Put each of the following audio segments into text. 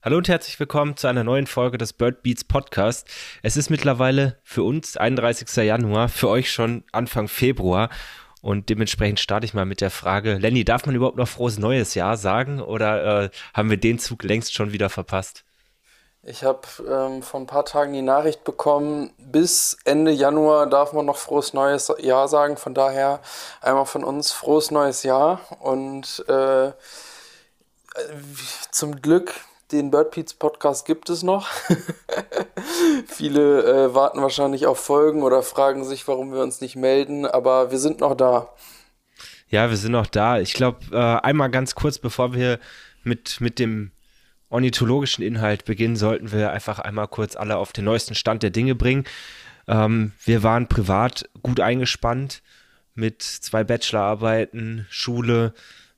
Hallo und herzlich willkommen zu einer neuen Folge des Bird Beats Podcast. Es ist mittlerweile für uns 31. Januar, für euch schon Anfang Februar und dementsprechend starte ich mal mit der Frage, Lenny, darf man überhaupt noch frohes neues Jahr sagen oder haben wir den Zug längst schon wieder verpasst? Ich habe vor ein paar Tagen die Nachricht bekommen, bis Ende Januar darf man noch frohes neues Jahr sagen. Von daher einmal von uns frohes neues Jahr und zum Glück den Bird Beats Podcast gibt es noch. Viele warten wahrscheinlich auf Folgen oder fragen sich, warum wir uns nicht melden, aber wir sind noch da. Ja, wir sind noch da. Ich glaube, einmal ganz kurz, bevor wir mit dem ornithologischen Inhalt beginnen, sollten wir einfach einmal kurz alle auf den neuesten Stand der Dinge bringen. Wir waren privat gut eingespannt mit 2 Bachelorarbeiten, Schule,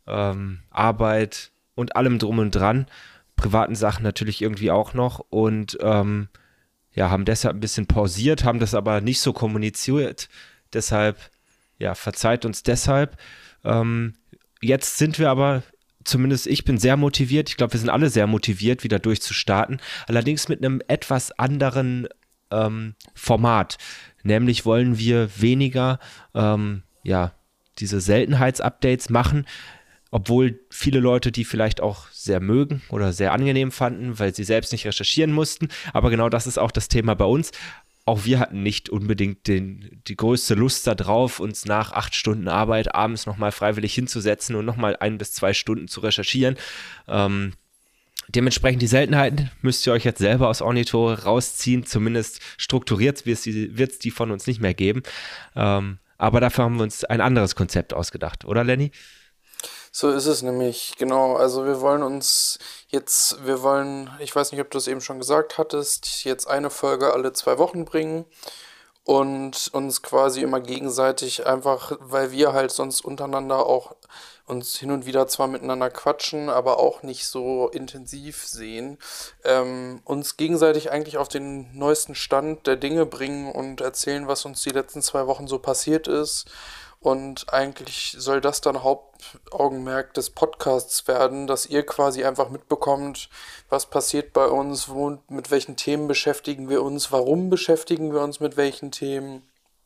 Arbeit und allem drum und dran. Privaten Sachen natürlich irgendwie auch noch und ja, haben deshalb ein bisschen pausiert, haben das aber nicht so kommuniziert. Deshalb, ja, verzeiht uns deshalb. Ähm, Jetzt sind wir aber, zumindest ich bin sehr motiviert. Ich glaube, wir sind alle sehr motiviert, wieder durchzustarten. Allerdings mit einem etwas anderen Format. Nämlich wollen wir weniger, ja, diese Seltenheitsupdates machen, obwohl viele Leute die vielleicht auch sehr mögen oder sehr angenehm fanden, weil sie selbst nicht recherchieren mussten. Aber genau das ist auch das Thema bei uns. Auch wir hatten nicht unbedingt die größte Lust darauf, uns nach 8 Stunden Arbeit abends nochmal freiwillig hinzusetzen und nochmal 1 bis 2 Stunden zu recherchieren. Dementsprechend die Seltenheiten müsst ihr euch jetzt selber aus Ornitho rausziehen. Zumindest strukturiert wird es die von uns nicht mehr geben. Aber dafür haben wir uns ein anderes Konzept ausgedacht, oder Lenny? So ist es nämlich, genau. Also wir wollen uns jetzt, ich weiß nicht, ob du es eben schon gesagt hattest, jetzt eine Folge alle 2 Wochen bringen und uns quasi immer gegenseitig einfach, weil wir halt sonst untereinander auch uns hin und wieder zwar miteinander quatschen, aber auch nicht so intensiv sehen, uns gegenseitig eigentlich auf den neuesten Stand der Dinge bringen und erzählen, was uns die letzten 2 Wochen so passiert ist. Und eigentlich soll das dann Hauptaugenmerk des Podcasts werden, dass ihr quasi einfach mitbekommt, was passiert bei uns, mit welchen Themen beschäftigen wir uns, warum beschäftigen wir uns mit welchen Themen.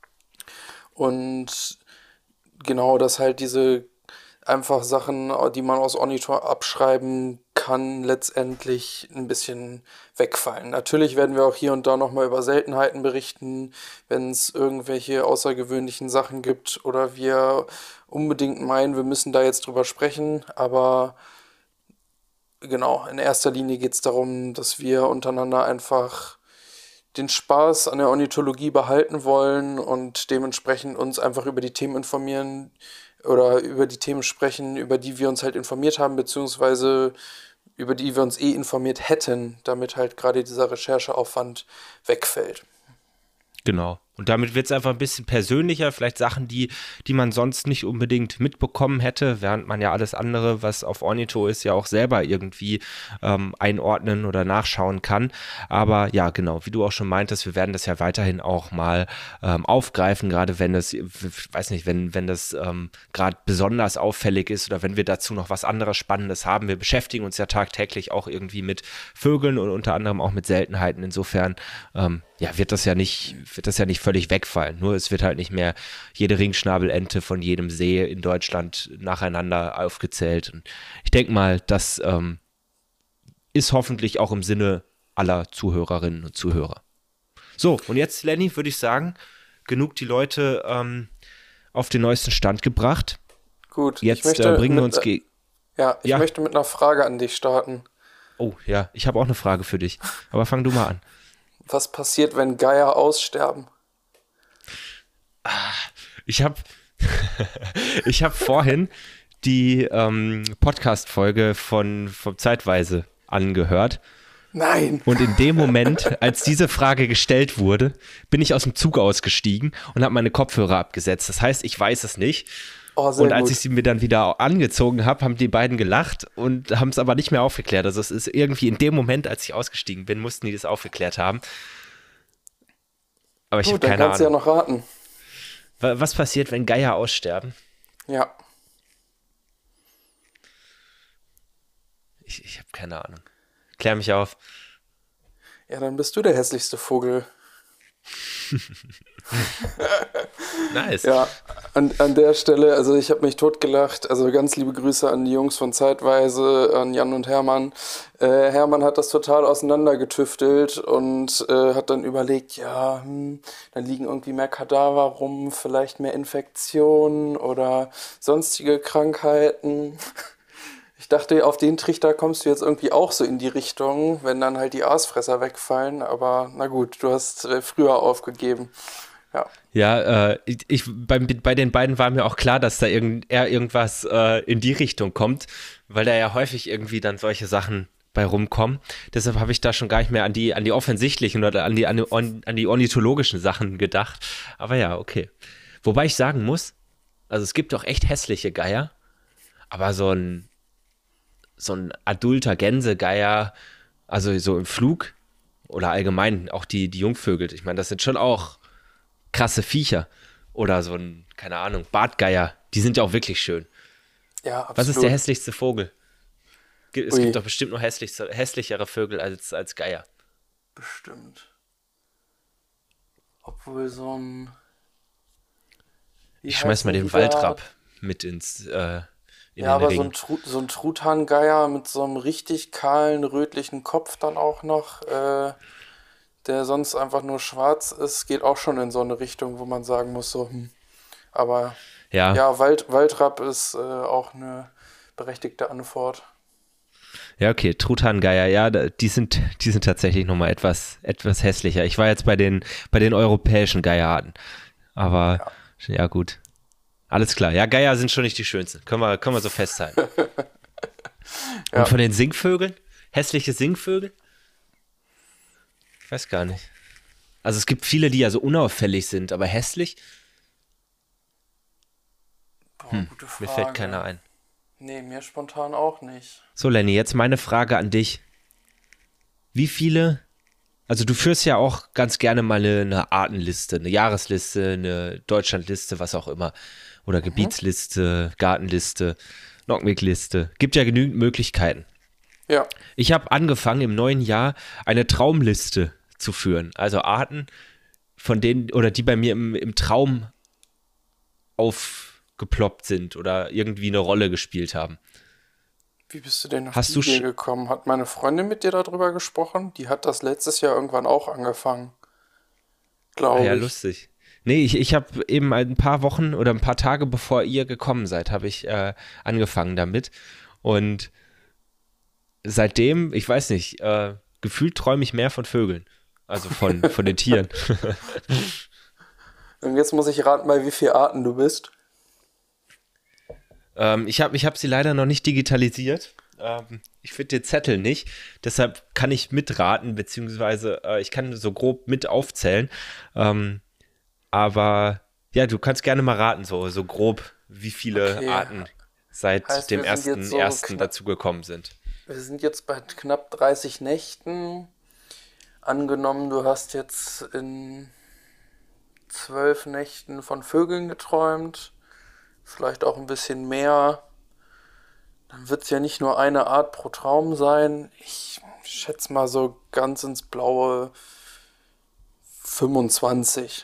Und genau, dass halt diese einfach Sachen, die man aus Ornitor abschreiben kann, letztendlich ein bisschen wegfallen. Natürlich werden wir auch hier und da nochmal über Seltenheiten berichten, wenn es irgendwelche außergewöhnlichen Sachen gibt oder wir unbedingt meinen, wir müssen da jetzt drüber sprechen. Aber genau, in erster Linie geht es darum, dass wir untereinander einfach den Spaß an der Ornithologie behalten wollen und dementsprechend uns einfach über die Themen informieren oder über die Themen sprechen, über die wir uns halt informiert haben, beziehungsweise über die wir uns informiert hätten, damit halt gerade dieser Rechercheaufwand wegfällt. Genau. Und damit wird es einfach ein bisschen persönlicher, vielleicht Sachen, die man sonst nicht unbedingt mitbekommen hätte, während man ja alles andere, was auf Ornitho ist, ja auch selber irgendwie einordnen oder nachschauen kann. Aber ja, genau, wie du auch schon meintest, wir werden das ja weiterhin auch mal aufgreifen, gerade wenn das, weiß nicht, wenn das gerade besonders auffällig ist oder wenn wir dazu noch was anderes Spannendes haben. Wir beschäftigen uns ja tagtäglich auch irgendwie mit Vögeln und unter anderem auch mit Seltenheiten. Insofern ja, wird das ja nicht völlig wegfallen. Nur es wird halt nicht mehr jede Ringschnabelente von jedem See in Deutschland nacheinander aufgezählt. Und ich denke mal, das ist hoffentlich auch im Sinne aller Zuhörerinnen und Zuhörer. So, und jetzt, Lenny, würde ich sagen, genug die Leute auf den neuesten Stand gebracht. Gut, Jetzt bringen wir uns ich ja. möchte mit einer Frage an dich starten. Oh, ja, ich habe auch eine Frage für dich. Aber fang du mal an. Was passiert, wenn Geier aussterben? Ich habe ich hab vorhin die Podcast-Folge vom Zeitweise angehört. Nein! Und in dem Moment, als diese Frage gestellt wurde, bin ich aus dem Zug ausgestiegen und habe meine Kopfhörer abgesetzt. Das heißt, ich weiß es nicht. Oh, sehr Und als gut. ich sie mir dann wieder angezogen habe, haben die beiden gelacht und haben es aber nicht mehr aufgeklärt. Also es ist irgendwie in dem Moment, als ich ausgestiegen bin, mussten die das aufgeklärt haben. Aber ich habe Gut, dann keine kannst du ja Ahnung. noch raten. Was passiert, wenn Geier aussterben? Ja. Ich habe keine Ahnung. Klär mich auf. Ja, dann bist du der hässlichste Vogel. Nice. Ja, an der Stelle, also ich habe mich totgelacht. Also ganz liebe Grüße an die Jungs von Zeitweise, an Jan und Hermann. Hermann hat das total auseinandergetüftelt und hat dann überlegt, ja, dann liegen irgendwie mehr Kadaver rum, vielleicht mehr Infektionen oder sonstige Krankheiten. Ich dachte, auf den Trichter kommst du jetzt irgendwie auch so in die Richtung, wenn dann halt die Aasfresser wegfallen. Aber na gut, du hast früher aufgegeben. Ja. Ja, bei den beiden war mir auch klar, dass da irgendwas in die Richtung kommt, weil da ja häufig irgendwie dann solche Sachen bei rumkommen. Deshalb habe ich da schon gar nicht mehr an die offensichtlichen oder an die ornithologischen Sachen gedacht. Aber ja, okay. Wobei ich sagen muss, also es gibt doch echt hässliche Geier, aber so ein adulter Gänsegeier, also so im Flug oder allgemein auch die Jungvögel, ich meine, das sind schon auch krasse Viecher. Oder so ein, keine Ahnung, Bartgeier, die sind ja auch wirklich schön. Ja, absolut. Was ist der hässlichste Vogel? Es Ui. gibt doch bestimmt noch hässlichere Vögel als Geier. Bestimmt. Obwohl so ein. Wie Ich schmeiß heißt mal denn den dieser? Waldrapp mit in Ja, den aber Ring. so ein Truthahngeier mit so einem richtig kahlen, rötlichen Kopf dann auch noch, der sonst einfach nur schwarz ist, geht auch schon in so eine Richtung, wo man sagen muss, so, Aber Ja, ja, Waldrapp ist auch eine berechtigte Antwort. ja, okay, Truthahngeier, ja, die sind tatsächlich nochmal etwas hässlicher. Ich war jetzt bei den europäischen Geierarten. Aber, ja, gut. Alles klar. Ja, Geier sind schon nicht die schönsten. Können wir so festhalten. Ja. Und von den Singvögeln? Hässliche Singvögel? Ich weiß gar nicht. Also es gibt viele, die ja so unauffällig sind, aber hässlich? Boah, gute Mir fällt Frage. keiner ein. Nee, mir spontan auch nicht. So, Lenny, jetzt meine Frage an dich. Wie viele, also du führst ja auch ganz gerne mal eine Artenliste, eine Jahresliste, eine Deutschlandliste, was auch immer. Oder Gebietsliste, Gartenliste, Nockenwegliste. Gibt ja genügend Möglichkeiten. Ja, Ich habe angefangen im neuen Jahr eine Traumliste zu führen. Also Arten, von denen, oder die bei mir im Traum aufgeploppt sind oder irgendwie eine Rolle gespielt haben. wie bist du denn auf Hast die du Idee gekommen? Hat meine Freundin mit dir darüber gesprochen? Die hat das letztes Jahr irgendwann auch angefangen, Ah ja, glaube ich. lustig. Nee, ich habe eben ein paar Wochen oder ein paar Tage bevor ihr gekommen seid, habe ich angefangen damit. Und seitdem, ich weiß nicht, gefühlt träume ich mehr von Vögeln. Also von den Tieren. Und jetzt muss ich raten, bei wie vielen Arten du bist. Ich hab sie leider noch nicht digitalisiert. Ich finde den Zettel nicht. Deshalb kann ich mitraten, beziehungsweise ich kann so grob mit aufzählen. Aber ja, du kannst gerne mal raten, so grob, wie viele Okay, Arten seit heißt, dem wir sind jetzt so ersten knapp, dazugekommen sind. wir sind jetzt bei knapp 30 Nächten. Angenommen, du hast jetzt in 12 Nächten von Vögeln geträumt, vielleicht auch ein bisschen mehr. Dann wird es ja nicht nur eine Art pro Traum sein. Ich schätze mal so ganz ins Blaue 25.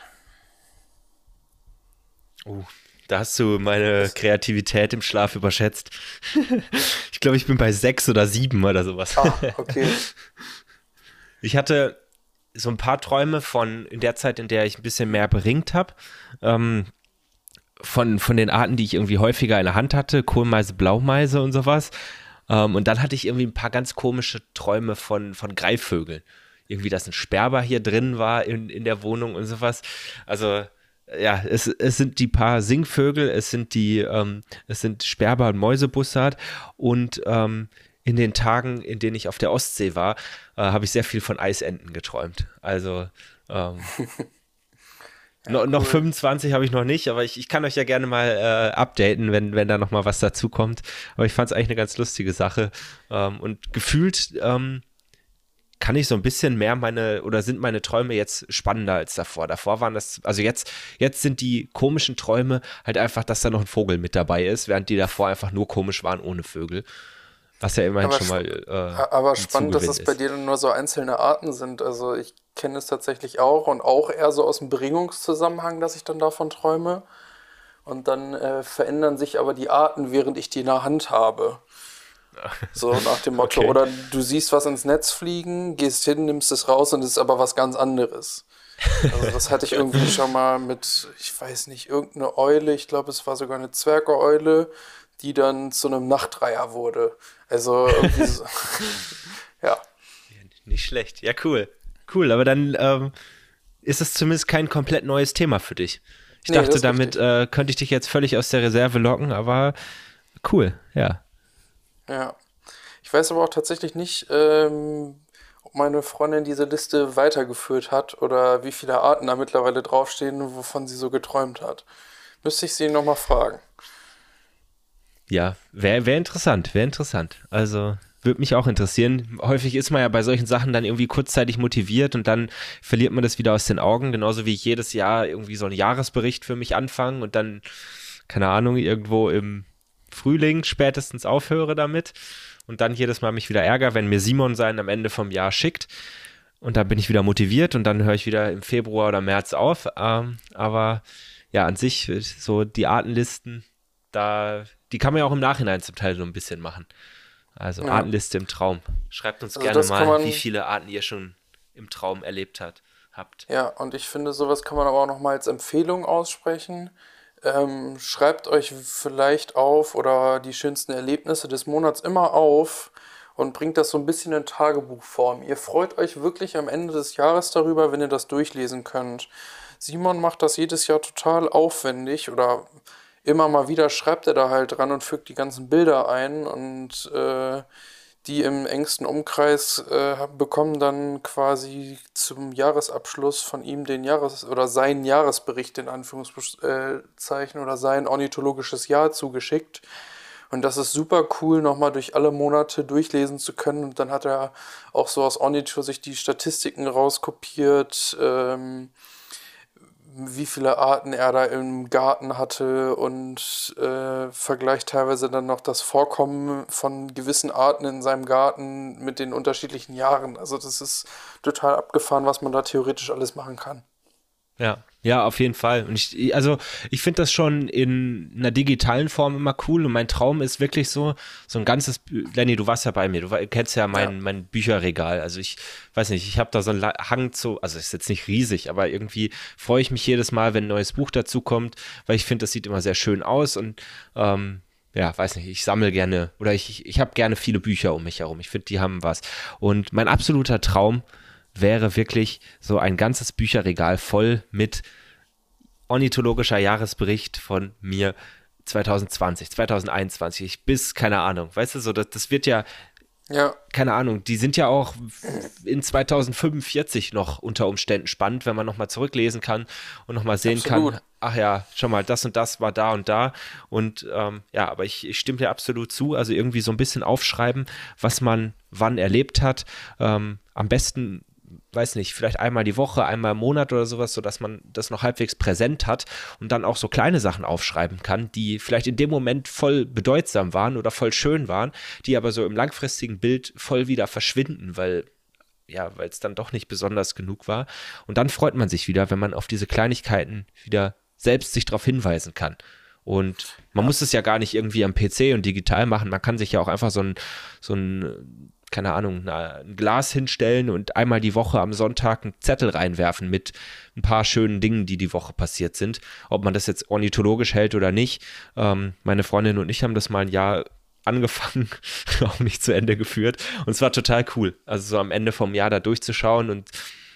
Da hast du meine Kreativität im Schlaf überschätzt. Ich glaube, ich bin bei 6 oder 7 oder sowas. Ah, okay. Ich hatte so ein paar Träume von in der Zeit, in der ich ein bisschen mehr beringt habe, von den Arten, die ich irgendwie häufiger in der Hand hatte, Kohlmeise, Blaumeise und sowas. Und dann hatte ich irgendwie ein paar ganz komische Träume von Greifvögeln. Irgendwie, dass ein Sperber hier drin war in der Wohnung und sowas. Also, ja, es sind die paar Singvögel, es sind Sperber und Mäusebussard und in den Tagen, in denen ich auf der Ostsee war, habe ich sehr viel von Eisenten geträumt. Also, Ja, noch cool. 25 habe ich noch nicht, aber ich kann euch ja gerne mal updaten, wenn da noch mal was dazu kommt. Aber ich fand es eigentlich eine ganz lustige Sache. Und gefühlt kann ich so ein bisschen mehr sind meine Träume jetzt spannender als davor. Davor waren das, also jetzt sind die komischen Träume halt einfach, dass da noch ein Vogel mit dabei ist, während die davor einfach nur komisch waren ohne Vögel. Was ja immerhin Aber, schon sp mal aber ein spannend, dass Zugewinn es bei ist. dir dann nur so einzelne Arten sind. Also ich kenne es tatsächlich auch und auch eher so aus dem Bringungszusammenhang, dass ich dann davon träume. Und dann verändern sich aber die Arten, während ich die in der Hand habe. So nach dem Motto, Okay. oder du siehst was ins Netz fliegen, gehst hin, nimmst es raus und es ist aber was ganz anderes. Also das hatte ich irgendwie schon mal mit, ich weiß nicht, irgendeine Eule, ich glaube es war sogar eine Zwergeule, die dann zu einem Nachtreiher wurde. Also irgendwie so, ja, Nicht schlecht. Ja, cool. Cool, aber dann ist es zumindest kein komplett neues Thema für dich. Ich nee, das dachte, ist damit richtig. könnte ich dich jetzt völlig aus der Reserve locken, aber cool, ja. Ja. Ich weiß aber auch tatsächlich nicht, ob meine Freundin diese Liste weitergeführt hat oder wie viele Arten da mittlerweile draufstehen, wovon sie so geträumt hat. Müsste ich sie nochmal fragen. Ja, wär interessant, wäre interessant. Also würde mich auch interessieren. Häufig ist man ja bei solchen Sachen dann irgendwie kurzzeitig motiviert und dann verliert man das wieder aus den Augen, genauso wie ich jedes Jahr irgendwie so einen Jahresbericht für mich anfange und dann, keine Ahnung, irgendwo im Frühling spätestens aufhöre damit und dann jedes Mal mich wieder ärgere, wenn mir Simon seinen am Ende vom Jahr schickt und dann bin ich wieder motiviert und dann höre ich wieder im Februar oder März auf. Aber ja, an sich so die Artenlisten, die kann man ja auch im Nachhinein zum Teil so ein bisschen machen. Also Ja. Artenliste im Traum. Schreibt uns Also gerne das kann mal, wie man, viele Arten ihr schon im Traum habt. ja, und ich finde, sowas kann man aber auch nochmal als Empfehlung aussprechen. Schreibt euch vielleicht auf oder die schönsten Erlebnisse des Monats immer auf und bringt das so ein bisschen in Tagebuchform. Ihr freut euch wirklich am Ende des Jahres darüber, wenn ihr das durchlesen könnt. Simon macht das jedes Jahr total aufwendig oder immer mal wieder schreibt er da halt dran und fügt die ganzen Bilder ein und die im engsten Umkreis bekommen dann quasi zum Jahresabschluss von ihm den Jahres- oder seinen Jahresbericht in Anführungszeichen oder sein ornithologisches Jahr zugeschickt. Und das ist super cool, nochmal durch alle Monate durchlesen zu können. Und dann hat er auch so aus Ornitho sich die Statistiken rauskopiert, wie viele Arten er da im Garten hatte und vergleicht teilweise dann noch das Vorkommen von gewissen Arten in seinem Garten mit den unterschiedlichen Jahren. Also das ist total abgefahren, was man da theoretisch alles machen kann. Ja, ja, auf jeden Fall. Und also ich finde das schon in einer digitalen Form immer cool. Und mein Traum ist wirklich so ein ganzes, Lenny, du warst ja bei mir, kennst ja Ja, mein Bücherregal. Also ich weiß nicht, ich habe da so einen Hang zu, also ist jetzt nicht riesig, aber irgendwie freue ich mich jedes Mal, wenn ein neues Buch dazu kommt, weil ich finde, das sieht immer sehr schön aus und ja, weiß nicht, ich sammle gerne oder ich habe gerne viele Bücher um mich herum. Ich finde, die haben was. Und mein absoluter Traum wäre wirklich so ein ganzes Bücherregal voll mit ornithologischer Jahresbericht von mir 2020, 2021 bis, keine Ahnung, weißt du, so, das wird ja, ja, keine Ahnung, die sind ja auch in 2045 noch unter Umständen spannend, wenn man nochmal zurücklesen kann und nochmal sehen kann, absolut. ach ja, schon mal, das und das war da und da und ja, aber ich stimme dir absolut zu, also irgendwie so ein bisschen aufschreiben, was man wann erlebt hat, am besten weiß nicht, vielleicht einmal die Woche, einmal im Monat oder sowas, sodass man das noch halbwegs präsent hat und dann auch so kleine Sachen aufschreiben kann, die vielleicht in dem Moment voll bedeutsam waren oder voll schön waren, die aber so im langfristigen Bild voll wieder verschwinden, weil ja, weil es dann doch nicht besonders genug war. Und dann freut man sich wieder, wenn man auf diese Kleinigkeiten wieder selbst sich darauf hinweisen kann. Und man Ja, muss es ja gar nicht irgendwie am PC und digital machen. Man kann sich ja auch einfach so ein keine Ahnung, ein Glas hinstellen und einmal die Woche am Sonntag einen Zettel reinwerfen mit ein paar schönen Dingen, die die Woche passiert sind. Ob man das jetzt ornithologisch hält oder nicht. Meine Freundin und ich haben das mal ein Jahr angefangen, auch nicht zu Ende geführt. Und es war total cool. Also so am Ende vom Jahr da durchzuschauen und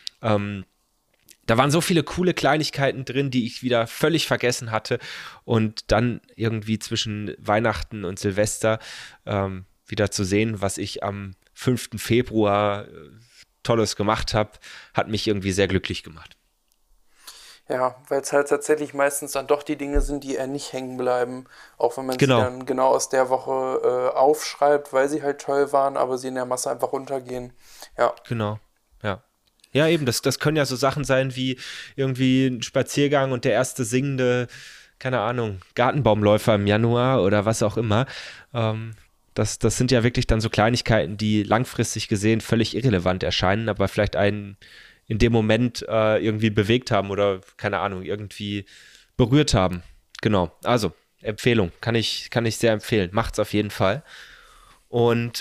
da waren so viele coole Kleinigkeiten drin, die ich wieder völlig vergessen hatte. Und dann irgendwie zwischen Weihnachten und Silvester wieder zu sehen, was ich am 5. Februar Tolles gemacht habe, hat mich irgendwie sehr glücklich gemacht. ja, weil es halt tatsächlich meistens dann doch die Dinge sind, die eher nicht hängen bleiben, auch wenn man sie Genau, dann genau aus der Woche aufschreibt, weil sie halt toll waren, aber sie in der Masse einfach untergehen. Ja, genau, ja. Ja, eben, das können ja so Sachen sein wie irgendwie ein Spaziergang und der erste singende, keine Ahnung, Gartenbaumläufer im Januar oder was auch immer. Ähm, Das sind ja wirklich dann so Kleinigkeiten, die langfristig gesehen völlig irrelevant erscheinen, aber vielleicht einen in dem Moment irgendwie bewegt haben oder, keine Ahnung, irgendwie berührt haben. Genau, also Empfehlung, kann ich sehr empfehlen. Macht's auf jeden Fall. Und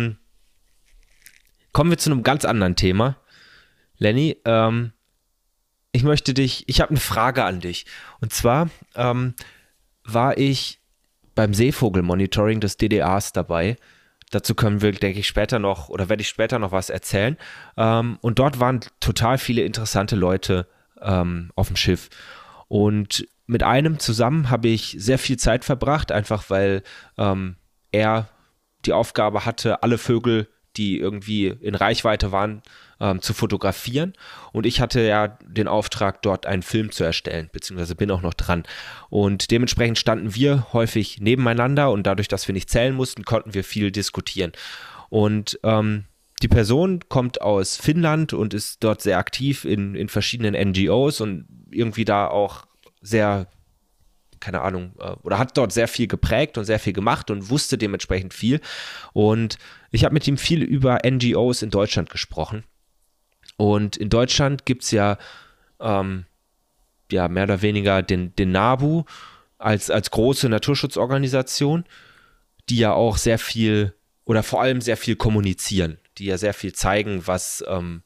kommen wir zu einem ganz anderen Thema. Lenny, ich habe eine Frage an dich. Und zwar war ich beim Seevogelmonitoring des DDAs dabei. Dazu können wir, denke ich, später noch, oder werde ich später noch was erzählen. Und dort waren total viele interessante Leute auf dem Schiff. Und mit einem zusammen habe ich sehr viel Zeit verbracht, einfach weil er die Aufgabe hatte, alle Vögel, die irgendwie in Reichweite waren, zu fotografieren. Und ich hatte ja den Auftrag, dort einen Film zu erstellen, beziehungsweise bin auch noch dran. Und dementsprechend standen wir häufig nebeneinander und dadurch, dass wir nicht zählen mussten, konnten wir viel diskutieren. Und die Person kommt aus Finnland und ist dort sehr aktiv in verschiedenen NGOs und irgendwie da auch sehr, keine Ahnung, oder hat dort sehr viel geprägt und sehr viel gemacht und wusste dementsprechend viel. Und ich habe mit ihm viel über NGOs in Deutschland gesprochen. Und in Deutschland gibt es ja, mehr oder weniger den NABU als große Naturschutzorganisation, die ja auch sehr viel oder vor allem sehr viel kommunizieren, die ja sehr viel zeigen, was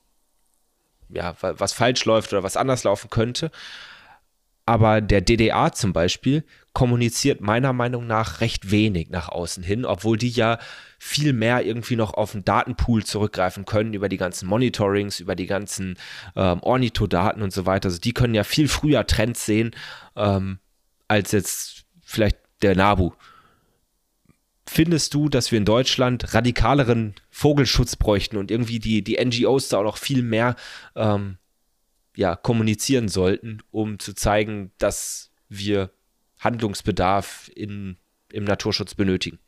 falsch läuft oder was anders laufen könnte. Aber der DDA zum Beispiel kommuniziert meiner Meinung nach recht wenig nach außen hin, obwohl die ja viel mehr irgendwie noch auf den Datenpool zurückgreifen können, über die ganzen Monitorings, über die ganzen Ornithodaten und so weiter. Also die können ja viel früher Trends sehen, als jetzt vielleicht der NABU. Findest du, dass wir in Deutschland radikaleren Vogelschutz bräuchten und irgendwie die NGOs da auch noch viel mehr kommunizieren sollten, um zu zeigen, dass wir Handlungsbedarf im Naturschutz benötigen?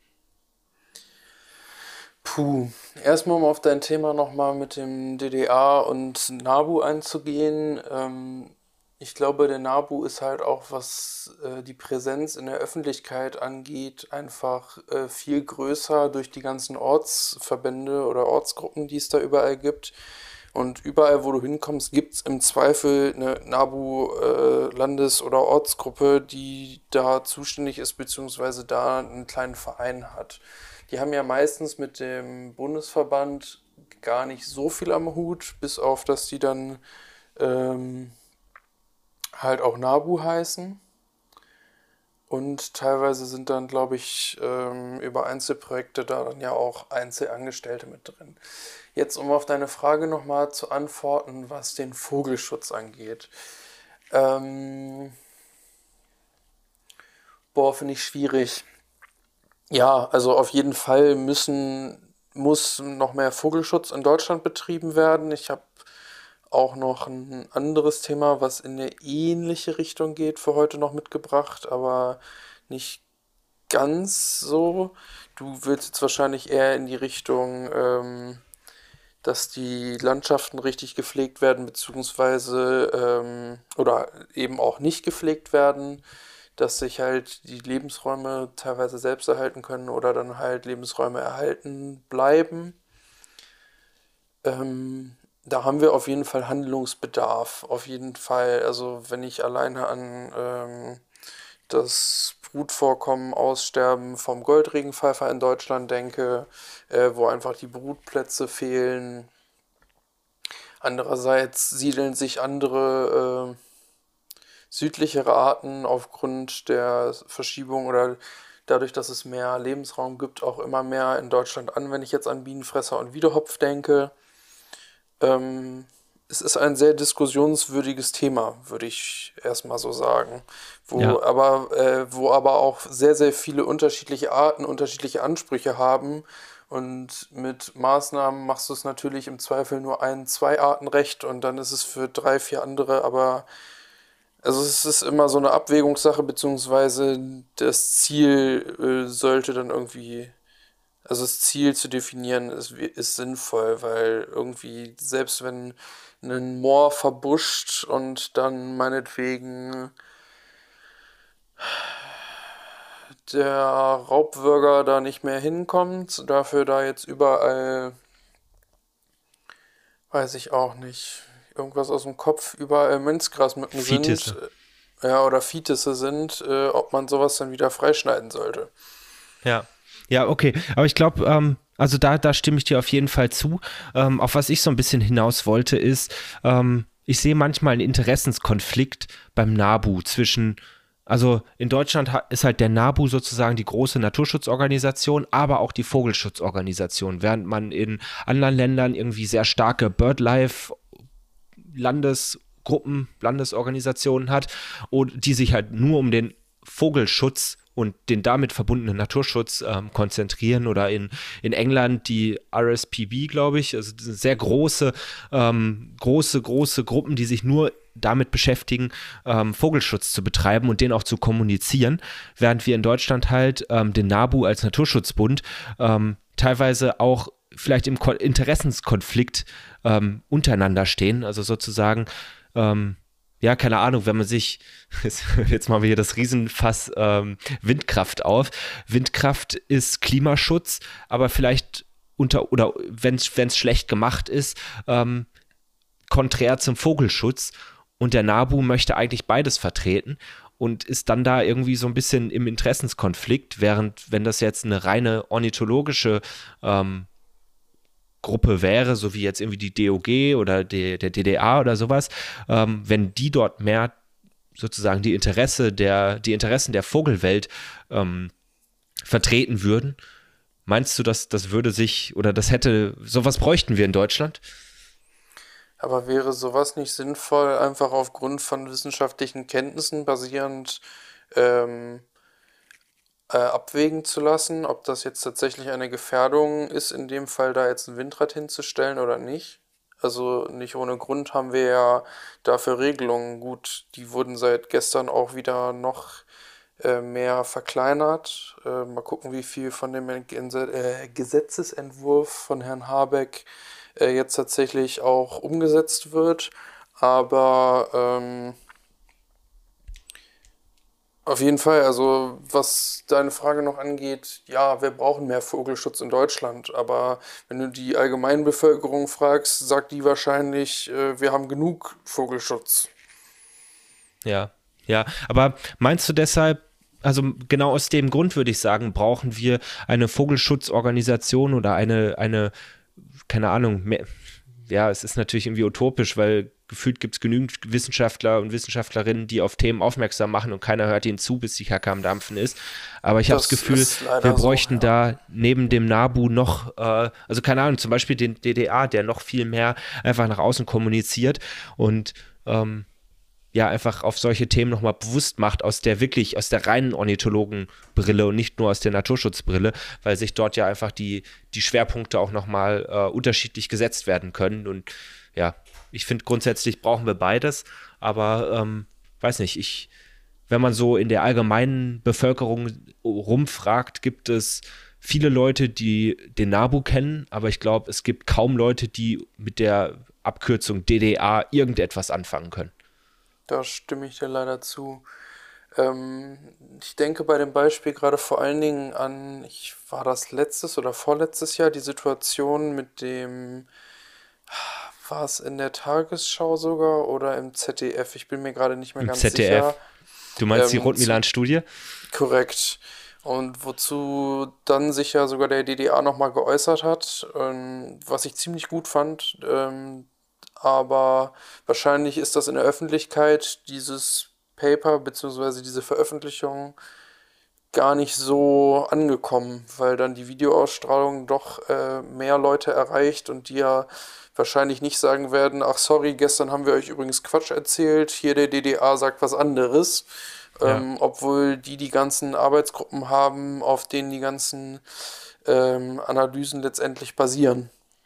Erstmal um auf dein Thema nochmal mit dem DDA und NABU einzugehen. Ich glaube, der NABU ist halt auch, was die Präsenz in der Öffentlichkeit angeht, einfach viel größer durch die ganzen Ortsverbände oder Ortsgruppen, die es da überall gibt. Und überall, wo du hinkommst, gibt es im Zweifel eine NABU-Landes- oder Ortsgruppe, die da zuständig ist, beziehungsweise da einen kleinen Verein hat. Die haben ja meistens mit dem Bundesverband gar nicht so viel am Hut, bis auf, dass die dann halt auch NABU heißen. Und teilweise sind dann, glaube ich, über Einzelprojekte da dann ja auch Einzelangestellte mit drin. Jetzt, um auf deine Frage nochmal zu antworten, was den Vogelschutz angeht. Finde ich schwierig. Ja, also auf jeden Fall muss noch mehr Vogelschutz in Deutschland betrieben werden. Ich habe auch noch ein anderes Thema, was in eine ähnliche Richtung geht, für heute noch mitgebracht, aber nicht ganz so. Du willst jetzt wahrscheinlich eher in die Richtung, dass die Landschaften richtig gepflegt werden, beziehungsweise oder eben auch nicht gepflegt werden, dass sich halt die Lebensräume teilweise selbst erhalten können oder dann halt Lebensräume erhalten bleiben. Da haben wir auf jeden Fall Handlungsbedarf, auf jeden Fall. Also wenn ich alleine an das Brutvorkommen, Aussterben vom Goldregenpfeifer in Deutschland denke, wo einfach die Brutplätze fehlen. Andererseits siedeln sich andere südlichere Arten aufgrund der Verschiebung oder dadurch, dass es mehr Lebensraum gibt, auch immer mehr in Deutschland an, wenn ich jetzt an Bienenfresser und Wiedehopf denke. Es ist ein sehr diskussionswürdiges Thema, würde ich erstmal so sagen, Ja, wo aber auch sehr, sehr viele unterschiedliche Arten unterschiedliche Ansprüche haben. Und mit Maßnahmen machst du es natürlich im Zweifel nur ein, zwei Arten recht und dann ist es für drei, vier andere, aber also es ist immer so eine Abwägungssache, beziehungsweise das Ziel sollte dann irgendwie, also das Ziel zu definieren ist sinnvoll, weil irgendwie, selbst wenn ein Moor verbuscht und dann meinetwegen der Raubwürger da nicht mehr hinkommt, dafür da jetzt überall, weiß ich auch nicht, irgendwas aus dem Kopf, überall Münzgrasmücken sind, Fietisse. ja, oder Fietisse sind, ob man sowas dann wieder freischneiden sollte. Ja. Ja, okay. Aber ich glaube, also da stimme ich dir auf jeden Fall zu. Auf was ich so ein bisschen hinaus wollte, ist, ich sehe manchmal einen Interessenskonflikt beim NABU zwischen, also in Deutschland ist halt der NABU sozusagen die große Naturschutzorganisation, aber auch die Vogelschutzorganisation, während man in anderen Ländern irgendwie sehr starke BirdLife Landesgruppen, Landesorganisationen hat, und die sich halt nur um den Vogelschutz und den damit verbundenen Naturschutz konzentrieren, oder in England die RSPB, glaube ich, also das sind sehr große Gruppen, die sich nur damit beschäftigen, Vogelschutz zu betreiben und den auch zu kommunizieren, während wir in Deutschland halt den NABU als Naturschutzbund teilweise auch vielleicht im Interessenskonflikt untereinander stehen, also sozusagen ja, keine Ahnung, wenn man sich, jetzt machen wir hier das Riesenfass Windkraft auf. Windkraft ist Klimaschutz, aber vielleicht oder wenn es schlecht gemacht ist, konträr zum Vogelschutz. Und der NABU möchte eigentlich beides vertreten und ist dann da irgendwie so ein bisschen im Interessenskonflikt, während, wenn das jetzt eine reine ornithologische Gruppe wäre, so wie jetzt irgendwie die DOG oder der DDA oder sowas, wenn die dort mehr sozusagen die Interessen der Vogelwelt vertreten würden, meinst du, dass das würde sich, oder das hätte, sowas bräuchten wir in Deutschland? Aber wäre sowas nicht sinnvoll, einfach aufgrund von wissenschaftlichen Kenntnissen basierend ähm, abwägen zu lassen, ob das jetzt tatsächlich eine Gefährdung ist, in dem Fall da jetzt ein Windrad hinzustellen oder nicht? Also nicht ohne Grund haben wir ja dafür Regelungen. Gut, die wurden seit gestern auch wieder noch mehr verkleinert. Mal gucken, wie viel von dem Gesetzesentwurf von Herrn Habeck jetzt tatsächlich auch umgesetzt wird. Aber auf jeden Fall, also was deine Frage noch angeht, ja, wir brauchen mehr Vogelschutz in Deutschland, aber wenn du die Allgemeinbevölkerung fragst, sagt die wahrscheinlich, wir haben genug Vogelschutz. Ja, ja, aber meinst du deshalb, also genau aus dem Grund würde ich sagen, brauchen wir eine Vogelschutzorganisation oder keine Ahnung, mehr, ja, es ist natürlich irgendwie utopisch, weil gefühlt gibt es genügend Wissenschaftler und Wissenschaftlerinnen, die auf Themen aufmerksam machen und keiner hört ihnen zu, bis die Kacke am Dampfen ist. Aber ich habe das Das Gefühl, ist wir leider so, bräuchten ja. da neben dem NABU noch, also keine Ahnung, zum Beispiel den DDA, der noch viel mehr einfach nach außen kommuniziert und ja, einfach auf solche Themen nochmal bewusst macht, aus der reinen Ornithologenbrille und nicht nur aus der Naturschutzbrille, weil sich dort ja einfach die Schwerpunkte auch nochmal unterschiedlich gesetzt werden können. Und ja, ich finde, grundsätzlich brauchen wir beides, aber weiß nicht, wenn man so in der allgemeinen Bevölkerung rumfragt, gibt es viele Leute, die den NABU kennen, aber ich glaube, es gibt kaum Leute, die mit der Abkürzung DDA irgendetwas anfangen können. Da stimme ich dir leider zu. Ähm, Ich denke bei dem Beispiel gerade vor allen Dingen an, war das letztes oder vorletztes Jahr, die Situation mit dem, war es in der Tagesschau sogar oder im ZDF? Ich bin mir gerade nicht mehr Im ganz sicher. ZDF. Du meinst die Zu Rot-Milan-Studie? korrekt. Und wozu dann sich ja sogar der DDA nochmal geäußert hat, was ich ziemlich gut fand. Aber wahrscheinlich ist das in der Öffentlichkeit, dieses Paper bzw. diese Veröffentlichung, gar nicht so angekommen, weil dann die Videoausstrahlung doch mehr Leute erreicht und die ja wahrscheinlich nicht sagen werden, ach sorry, gestern haben wir euch übrigens Quatsch erzählt, hier der DDA sagt was anderes, Ja, obwohl die ganzen Arbeitsgruppen haben, auf denen die ganzen Analysen letztendlich basieren.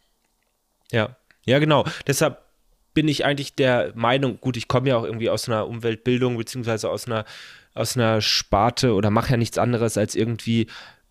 ja. Ja, genau. Deshalb bin ich eigentlich der Meinung, gut, ich komme ja auch irgendwie aus einer Umweltbildung, beziehungsweise aus einer Sparte oder mache ja nichts anderes, als irgendwie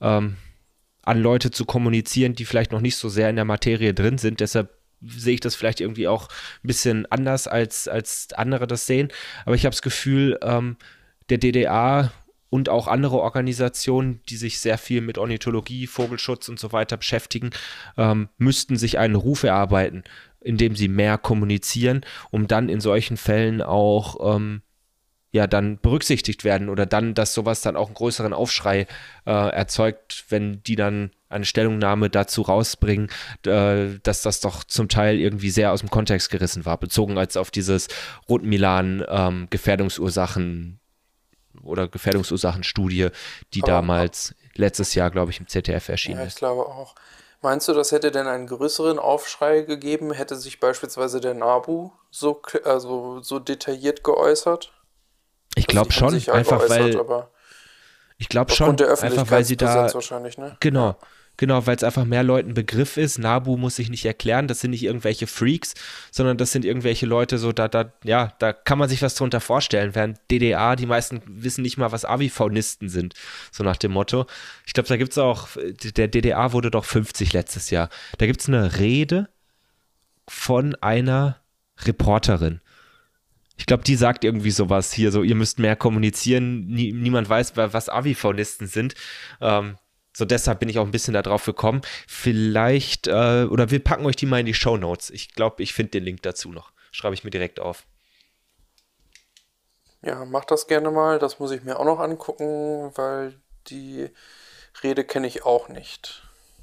an Leute zu kommunizieren, die vielleicht noch nicht so sehr in der Materie drin sind. Deshalb sehe ich das vielleicht irgendwie auch ein bisschen anders, als andere das sehen. Aber ich habe das Gefühl, der DDA und auch andere Organisationen, die sich sehr viel mit Ornithologie, Vogelschutz und so weiter beschäftigen, müssten sich einen Ruf erarbeiten, indem sie mehr kommunizieren, um dann in solchen Fällen auch dann berücksichtigt werden oder dann, dass sowas dann auch einen größeren Aufschrei erzeugt, wenn die dann eine Stellungnahme dazu rausbringen, dass das doch zum Teil irgendwie sehr aus dem Kontext gerissen war, bezogen als auf dieses Rotmilan Gefährdungsursachen oder Gefährdungsursachenstudie, die damals letztes Jahr, glaube ich, im ZDF erschienen Ja, ich ist. glaube auch. Meinst du, das hätte denn einen größeren Aufschrei gegeben, hätte sich beispielsweise der NABU so detailliert geäußert? Ich Also glaube die haben schon, sich ja einfach geäußert, weil, aber ich glaube aufgrund schon, der einfach weil sie da, Öffentlichkeitspräsenz wahrscheinlich, ne? Ja. genau, weil es einfach mehr Leuten Begriff ist. NABU muss sich nicht erklären, das sind nicht irgendwelche Freaks, sondern das sind irgendwelche Leute, so da kann man sich was drunter vorstellen, während DDA, die meisten wissen nicht mal, was Avifaunisten sind, so nach dem Motto. Ich glaube, da gibt es auch, der DDA wurde doch 50 letztes Jahr. Da gibt es eine Rede von einer Reporterin. Ich glaube, die sagt irgendwie sowas hier, so, ihr müsst mehr kommunizieren, niemand weiß, was Avifaunisten sind. So deshalb bin ich auch ein bisschen da drauf gekommen. Vielleicht, oder wir packen euch die mal in die Shownotes. Ich glaube, ich finde den Link dazu noch. Schreibe ich mir direkt auf. Ja, mach das gerne mal. Das muss ich mir auch noch angucken, weil die Rede kenne ich auch nicht.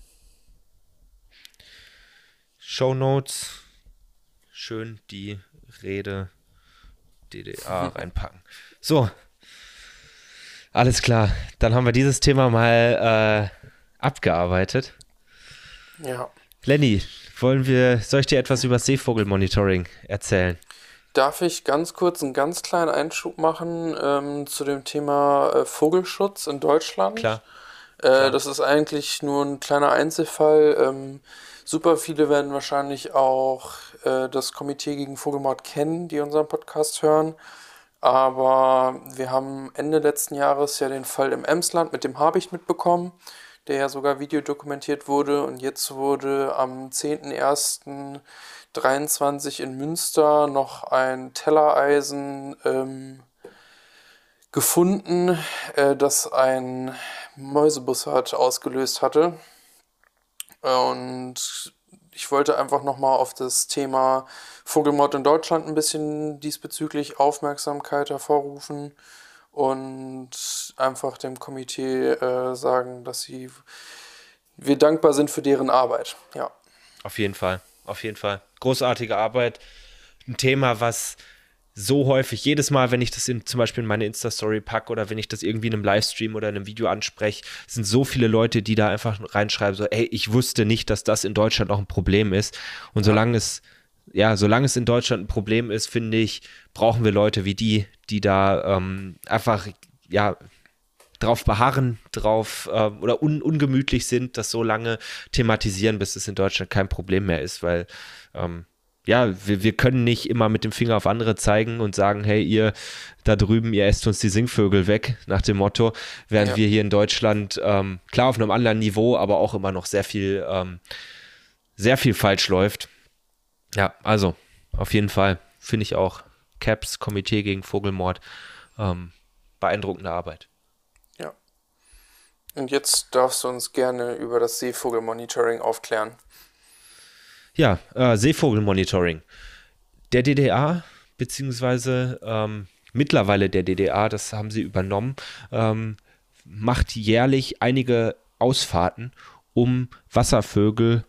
Shownotes, schön die Rede DDA reinpacken. So, alles klar. Dann haben wir dieses Thema mal abgearbeitet. Ja. Lenny, soll ich dir etwas über Seevogelmonitoring erzählen? Darf ich ganz kurz einen ganz kleinen Einschub machen zu dem Thema Vogelschutz in Deutschland? Klar. Klar. Das ist eigentlich nur ein kleiner Einzelfall. Super viele werden wahrscheinlich auch das Komitee gegen Vogelmord kennen, die unseren Podcast hören. Aber wir haben Ende letzten Jahres ja den Fall im Emsland mit dem Habicht mitbekommen, der ja sogar videodokumentiert wurde. Und jetzt wurde am 10.01.23 in Münster noch ein Tellereisen gefunden, das ein Mäusebussard ausgelöst hatte. Und ich wollte einfach nochmal auf das Thema Vogelmord in Deutschland ein bisschen diesbezüglich Aufmerksamkeit hervorrufen und einfach dem Komitee sagen, dass wir dankbar sind für deren Arbeit. Ja. Auf jeden Fall, auf jeden Fall. Großartige Arbeit. Ein Thema, was so häufig, jedes Mal, wenn ich das zum Beispiel in meine Insta-Story packe oder wenn ich das irgendwie in einem Livestream oder in einem Video anspreche, sind so viele Leute, die da einfach reinschreiben, so, ey, ich wusste nicht, dass das in Deutschland auch ein Problem ist. Und solange es in Deutschland ein Problem ist, finde ich, brauchen wir Leute wie die da einfach, drauf beharren, oder ungemütlich sind, das so lange thematisieren, bis es in Deutschland kein Problem mehr ist, weil wir können nicht immer mit dem Finger auf andere zeigen und sagen, hey, ihr da drüben, ihr esst uns die Singvögel weg, nach dem Motto, während wir hier in Deutschland, klar auf einem anderen Niveau, aber auch immer noch sehr viel falsch läuft. Ja, also, auf jeden Fall, finde ich auch, CAPS, Komitee gegen Vogelmord, beeindruckende Arbeit. Ja. Und jetzt darfst du uns gerne über das Seevogelmonitoring aufklären. Ja, Seevogelmonitoring. Der DDA, beziehungsweise mittlerweile der DDA, das haben sie übernommen, macht jährlich einige Ausfahrten, um Wasservögel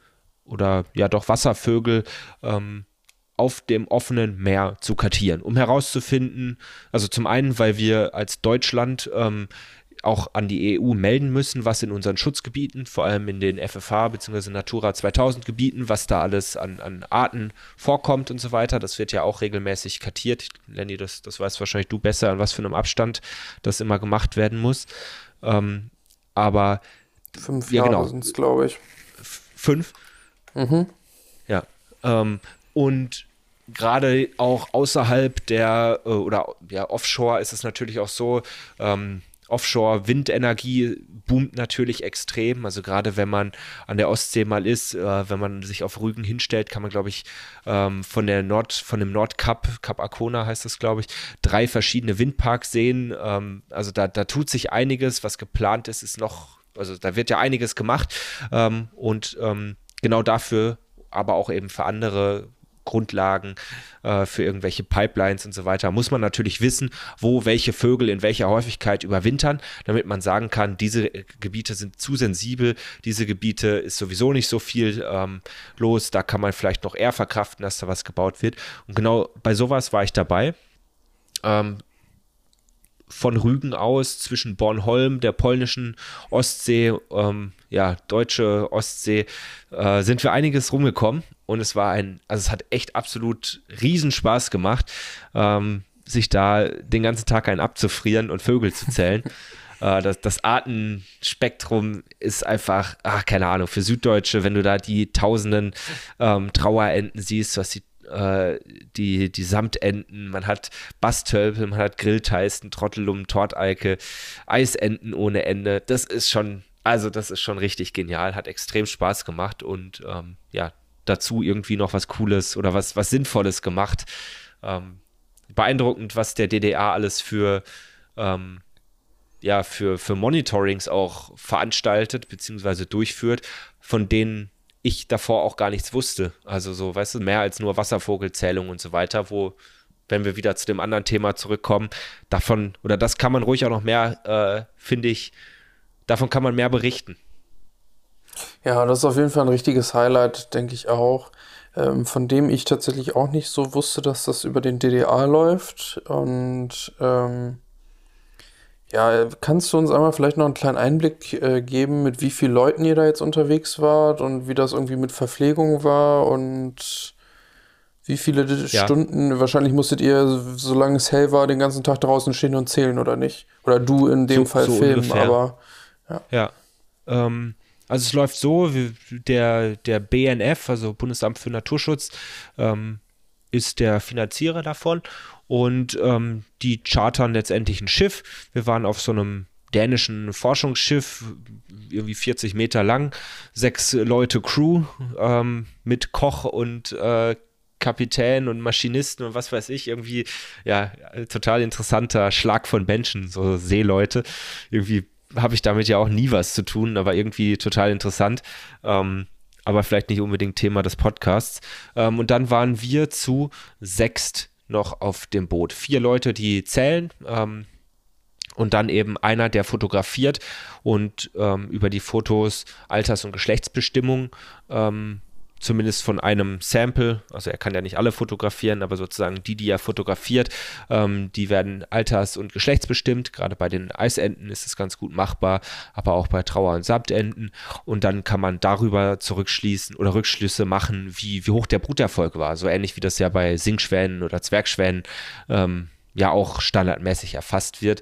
auf dem offenen Meer zu kartieren, um herauszufinden, also zum einen, weil wir als Deutschland auch an die EU melden müssen, was in unseren Schutzgebieten, vor allem in den FFH bzw. Natura 2000 Gebieten, was da alles an Arten vorkommt und so weiter. Das wird ja auch regelmäßig kartiert. Lenny, das weißt wahrscheinlich du besser, an was für einem Abstand das immer gemacht werden muss. Aber 5 Jahre sind es, glaube ich. 5? Mhm. Ja. Und gerade auch außerhalb offshore ist es natürlich auch so, Offshore-Windenergie boomt natürlich extrem. Also gerade wenn man an der Ostsee mal ist, wenn man sich auf Rügen hinstellt, kann man, glaube ich, von dem Nordkap, Kap Arkona heißt das, glaube ich, 3 verschiedene Windparks sehen. Also da tut sich einiges, was geplant ist noch, also da wird ja einiges gemacht. Genau dafür, aber auch eben für andere Grundlagen, für irgendwelche Pipelines und so weiter, muss man natürlich wissen, wo welche Vögel in welcher Häufigkeit überwintern, damit man sagen kann, diese Gebiete sind zu sensibel, diese Gebiete ist sowieso nicht so viel los, da kann man vielleicht noch eher verkraften, dass da was gebaut wird. Und genau bei sowas war ich dabei. Von Rügen aus zwischen Bornholm, der polnischen Ostsee, deutsche Ostsee, sind wir einiges rumgekommen und es hat echt absolut Riesenspaß gemacht, sich da den ganzen Tag einen abzufrieren und Vögel zu zählen. Das Artenspektrum ist einfach, keine Ahnung, für Süddeutsche, wenn du da die tausenden Trauerenten siehst, was die Samtenten, man hat Bastölpel, man hat Grillteisten, Trottelum, Torteike, Eisenten ohne Ende. Das ist schon richtig genial, hat extrem Spaß gemacht und dazu irgendwie noch was Cooles oder was Sinnvolles gemacht. Beeindruckend, was der DDR alles für Monitorings auch veranstaltet bzw. durchführt, von denen ich davor auch gar nichts wusste. Also so, weißt du, mehr als nur Wasservogelzählung und so weiter, wo, wenn wir wieder zu dem anderen Thema zurückkommen, das kann man ruhig auch noch mehr, finde ich, davon kann man mehr berichten. Ja, das ist auf jeden Fall ein richtiges Highlight, denke ich auch, von dem ich tatsächlich auch nicht so wusste, dass das über den DDR läuft. Und kannst du uns einmal vielleicht noch einen kleinen Einblick geben, mit wie vielen Leuten ihr da jetzt unterwegs wart und wie das irgendwie mit Verpflegung war und wie viele Stunden? Wahrscheinlich musstet ihr, solange es hell war, den ganzen Tag draußen stehen und zählen, oder nicht? Oder du in dem Fall so filmen, ungefähr. aber Also es läuft so, der BNF, also Bundesamt für Naturschutz, ist der Finanzierer davon und die chartern letztendlich ein Schiff. Wir waren auf so einem dänischen Forschungsschiff, irgendwie 40 Meter lang, 6 Leute Crew mit Koch und Kapitän und Maschinisten und was weiß ich, irgendwie, total interessanter Schlag von Menschen, so Seeleute. Irgendwie habe ich damit ja auch nie was zu tun, aber irgendwie total interessant. Aber vielleicht nicht unbedingt Thema des Podcasts. Und dann waren wir zu 6 noch auf dem Boot. 4 Leute, die zählen, und dann eben einer, der fotografiert und über die Fotos Alters- und Geschlechtsbestimmung zumindest von einem Sample, also er kann ja nicht alle fotografieren, aber sozusagen die er fotografiert, die werden alters- und geschlechtsbestimmt. Gerade bei den Eisenten ist es ganz gut machbar, aber auch bei Trauer- und Samtenten. Und dann kann man darüber zurückschließen oder Rückschlüsse machen, wie hoch der Bruterfolg war. So ähnlich wie das ja bei Singschwänen oder Zwergschwänen auch standardmäßig erfasst wird,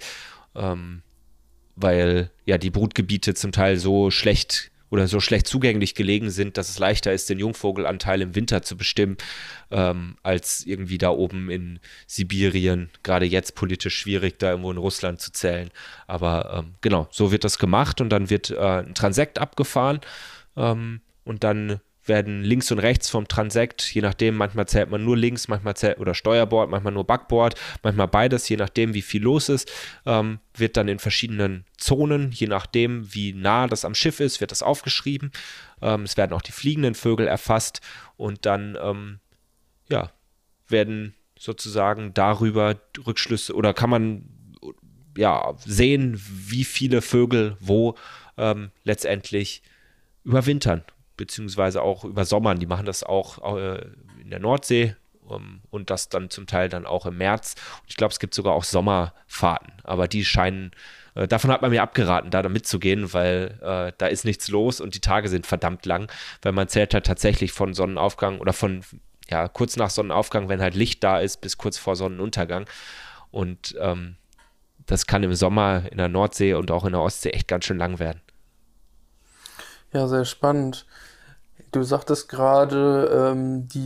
weil ja die Brutgebiete zum Teil so schlecht zugänglich gelegen sind, dass es leichter ist, den Jungvogelanteil im Winter zu bestimmen, als irgendwie da oben in Sibirien, gerade jetzt politisch schwierig, da irgendwo in Russland zu zählen. Aber genau, so wird das gemacht und dann wird ein Transekt abgefahren und dann werden links und rechts vom Transekt, je nachdem, manchmal zählt man nur links, manchmal oder Steuerbord, manchmal nur Backbord, manchmal beides, je nachdem, wie viel los ist, wird dann in verschiedenen Zonen, je nachdem, wie nah das am Schiff ist, wird das aufgeschrieben. Es werden auch die fliegenden Vögel erfasst und dann, werden sozusagen darüber Rückschlüsse oder kann man sehen, wie viele Vögel wo letztendlich überwintern, beziehungsweise auch über Sommern. Die machen das auch in der Nordsee und das dann zum Teil dann auch im März. Und ich glaube, es gibt sogar auch Sommerfahrten, aber die scheinen, davon hat man mir abgeraten, da mitzugehen, weil da ist nichts los und die Tage sind verdammt lang, weil man zählt halt tatsächlich von Sonnenaufgang oder von kurz nach Sonnenaufgang, wenn halt Licht da ist, bis kurz vor Sonnenuntergang. Und das kann im Sommer in der Nordsee und auch in der Ostsee echt ganz schön lang werden. Ja, sehr spannend. Du sagtest gerade, die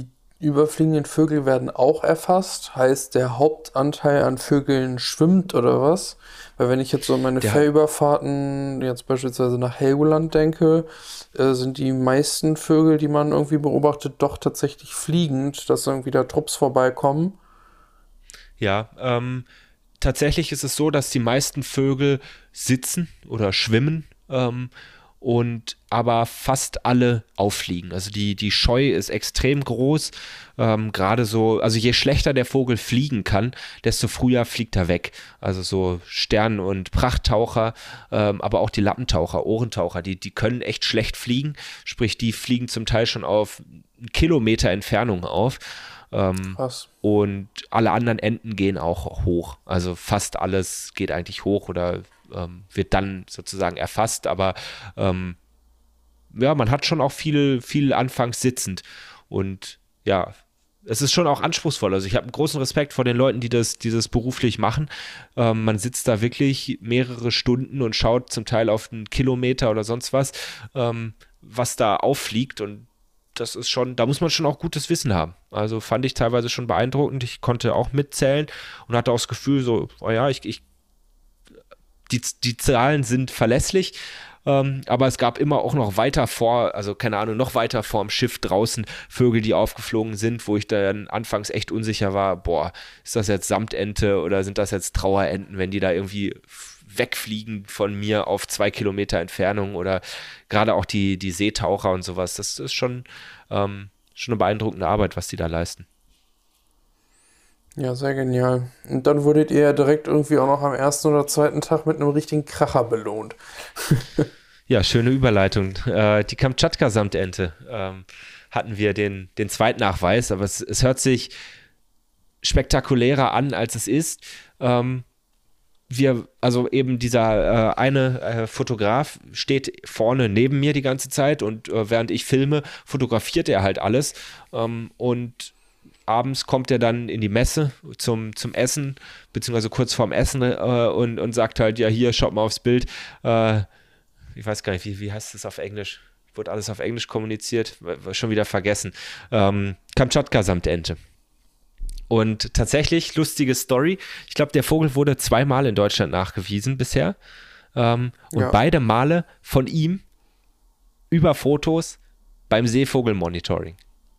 überfliegenden Vögel werden auch erfasst. Heißt, der Hauptanteil an Vögeln schwimmt oder was? Weil wenn ich jetzt so an meine Fährüberfahrten jetzt beispielsweise nach Helgoland denke, sind die meisten Vögel, die man irgendwie beobachtet, doch tatsächlich fliegend, dass irgendwie da Trupps vorbeikommen. Ja, tatsächlich ist es so, dass die meisten Vögel sitzen oder schwimmen, und aber fast alle auffliegen. Also die Scheu ist extrem groß. Gerade so, also je schlechter der Vogel fliegen kann, desto früher fliegt er weg. Also so Stern- und Prachttaucher, aber auch die Lappentaucher, Ohrentaucher, die können echt schlecht fliegen. Sprich, die fliegen zum Teil schon auf 1 Kilometer Entfernung auf. Krass. Und alle anderen Enten gehen auch hoch. Also fast alles geht eigentlich hoch oder wird dann sozusagen erfasst. Aber ja, man hat schon auch viel anfangs sitzend. Und ja, es ist schon auch anspruchsvoll. Also ich habe einen großen Respekt vor den Leuten, die dieses beruflich machen. Man sitzt da wirklich mehrere Stunden und schaut zum Teil auf 1 Kilometer oder sonst was da auffliegt, und das ist schon, da muss man schon auch gutes Wissen haben. Also fand ich teilweise schon beeindruckend. Ich konnte auch mitzählen und hatte auch das Gefühl so, oh ja, die Zahlen sind verlässlich, aber es gab immer auch noch weiter also keine Ahnung, noch weiter vorm Schiff draußen Vögel, die aufgeflogen sind, wo ich dann anfangs echt unsicher war, boah, ist das jetzt Samtente oder sind das jetzt Trauerenten, wenn die da irgendwie wegfliegen von mir auf 2 Kilometer Entfernung, oder gerade auch die Seetaucher und sowas. Das ist schon eine beeindruckende Arbeit, was die da leisten. Ja, sehr genial. Und dann wurdet ihr ja direkt irgendwie auch noch am ersten oder zweiten Tag mit einem richtigen Kracher belohnt. Ja, schöne Überleitung. Die Kamtschatka-Samtente hatten wir den Zweitnachweis, aber es hört sich spektakulärer an, als es ist. Also eben dieser eine Fotograf steht vorne neben mir die ganze Zeit, und während ich filme, fotografiert er halt alles, und abends kommt er dann in die Messe zum Essen, beziehungsweise kurz vorm Essen, und sagt halt, ja, hier, schaut mal aufs Bild. Ich weiß gar nicht, wie heißt es auf Englisch? Wurde alles auf Englisch kommuniziert, schon wieder vergessen. Kamtschatka-Samtente. Und tatsächlich, lustige Story, ich glaube, der Vogel wurde 2-mal in Deutschland nachgewiesen bisher. Und beide Male von ihm über Fotos beim Seevogelmonitoring.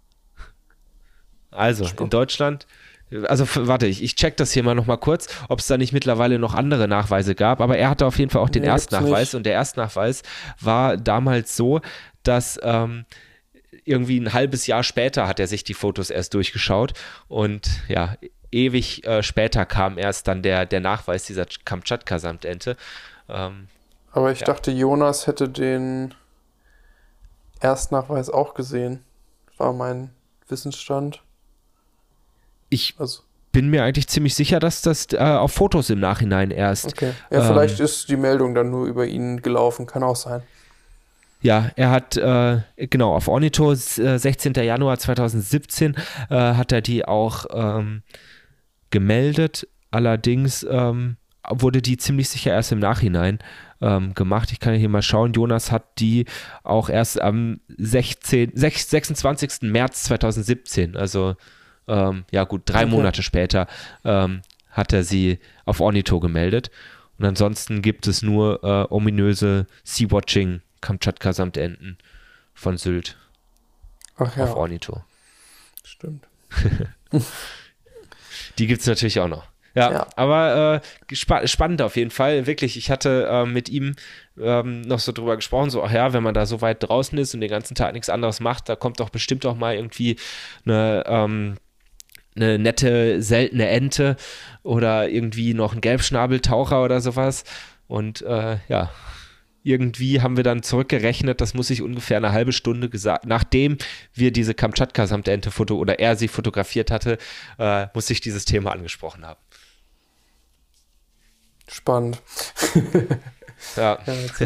Also in Deutschland, also warte, ich check das hier mal nochmal kurz, ob es da nicht mittlerweile noch andere Nachweise gab, aber er hatte auf jeden Fall auch den Erstnachweis, und der Erstnachweis war damals so, dass irgendwie ein halbes Jahr später hat er sich die Fotos erst durchgeschaut, und ja, ewig später kam erst dann der Nachweis dieser Kamtschatka-Samtente. Aber ich dachte, Jonas hätte den Erstnachweis auch gesehen. War mein Wissensstand. Ich bin mir eigentlich ziemlich sicher, dass das auf Fotos im Nachhinein erst. Okay. Ja, vielleicht ist die Meldung dann nur über ihn gelaufen, kann auch sein. Ja, er hat, genau, auf Ornitho, 16. Januar 2017, hat er die auch gemeldet. Allerdings wurde die ziemlich sicher erst im Nachhinein gemacht. Ich kann hier mal schauen. Jonas hat die auch erst am 26. März 2017, also ja gut, 3 Monate später hat er sie auf Ornitho gemeldet. Und ansonsten gibt es nur ominöse Sea-Watching Kamtschatka-Samtenten von Sylt auf Ornitho. Stimmt. Die gibt es natürlich auch noch. Ja. Aber spannend auf jeden Fall. Wirklich, ich hatte mit ihm noch so drüber gesprochen, so, ach ja, wenn man da so weit draußen ist und den ganzen Tag nichts anderes macht, da kommt doch bestimmt auch mal irgendwie eine nette, seltene Ente oder irgendwie noch ein Gelbschnabeltaucher oder sowas. Und ja, irgendwie haben wir dann zurückgerechnet, das muss ich ungefähr eine halbe Stunde gesagt, nachdem wir diese Kamtschatka-Samtente oder er sie fotografiert hatte, muss ich dieses Thema angesprochen haben. Spannend. Ja.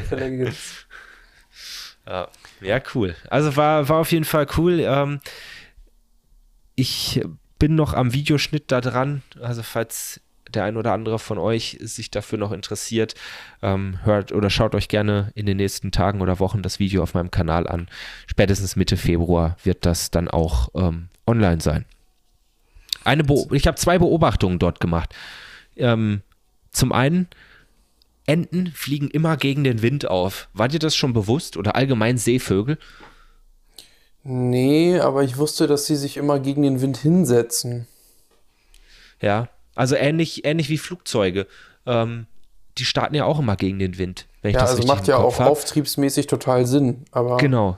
Ja, cool. Also war auf jeden Fall cool. Ich bin noch am Videoschnitt da dran, also falls der ein oder andere von euch sich dafür noch interessiert, hört oder schaut euch gerne in den nächsten Tagen oder Wochen das Video auf meinem Kanal an. Spätestens Mitte Februar wird das dann auch online sein. Ich habe 2 Beobachtungen dort gemacht. Zum einen, Enten fliegen immer gegen den Wind auf. War dir das schon bewusst? Oder allgemein Seevögel? Nee, aber ich wusste, dass sie sich immer gegen den Wind hinsetzen. Ja, also ähnlich wie Flugzeuge. Die starten ja auch immer gegen den Wind, wenn ich Ja, das also richtig macht im ja Kopf auch habe. auftriebsmäßig total Sinn, aber Genau.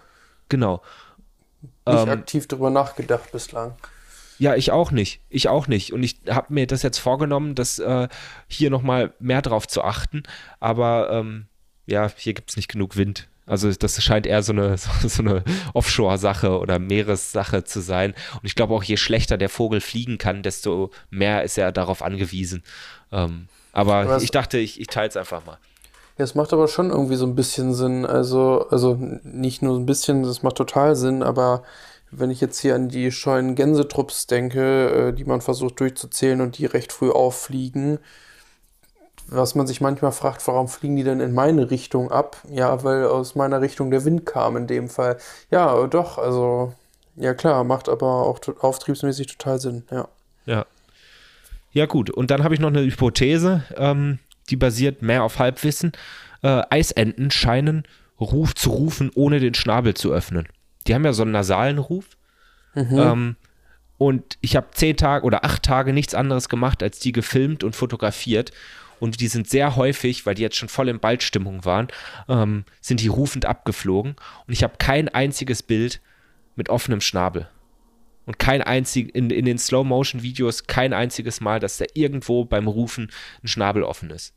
nicht aktiv drüber nachgedacht bislang. Ja, ich auch nicht. Und ich habe mir das jetzt vorgenommen, hier nochmal mehr drauf zu achten. Aber ja, hier gibt es nicht genug Wind. Also das scheint eher so eine Offshore-Sache oder Meeressache zu sein. Und ich glaube auch, je schlechter der Vogel fliegen kann, desto mehr ist er darauf angewiesen. Aber ich dachte, ich teile es einfach mal. Ja, es macht aber schon irgendwie so ein bisschen Sinn. Also nicht nur ein bisschen, es macht total Sinn, aber wenn ich jetzt hier an die scheuen Gänsetrupps denke, die man versucht durchzuzählen und die recht früh auffliegen, was man sich manchmal fragt, warum fliegen die denn in meine Richtung ab? Ja, weil aus meiner Richtung der Wind kam in dem Fall. Ja, doch, also, ja klar, macht aber auch auftriebsmäßig total Sinn, ja. Ja. Ja, gut. Und dann habe ich noch eine Hypothese, die basiert mehr auf Halbwissen. Eisenten scheinen zu rufen, ohne den Schnabel zu öffnen. Die haben ja so einen nasalen Ruf. Und ich habe 10 Tage oder 8 Tage nichts anderes gemacht, als die gefilmt und fotografiert. Und die sind sehr häufig, weil die jetzt schon voll in Balzstimmung waren, sind die rufend abgeflogen. Und ich habe kein einziges Bild mit offenem Schnabel. Und in den Slow-Motion-Videos kein einziges Mal, dass da irgendwo beim Rufen ein Schnabel offen ist.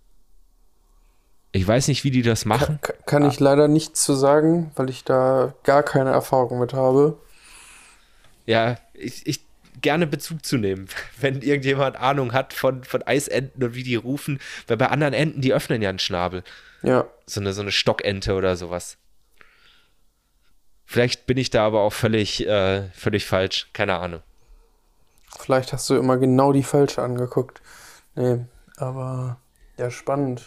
Ich weiß nicht, wie die das machen. Kann ich leider nichts zu sagen, weil ich da gar keine Erfahrung mit habe. Ja, ich gerne Bezug zu nehmen, wenn irgendjemand Ahnung hat von Eisenten und wie die rufen, weil bei anderen Enten, die öffnen ja einen Schnabel. Ja. So eine Stockente oder sowas. Vielleicht bin ich da aber auch völlig falsch, keine Ahnung. Vielleicht hast du immer genau die falsche angeguckt. Nee, aber ja, spannend.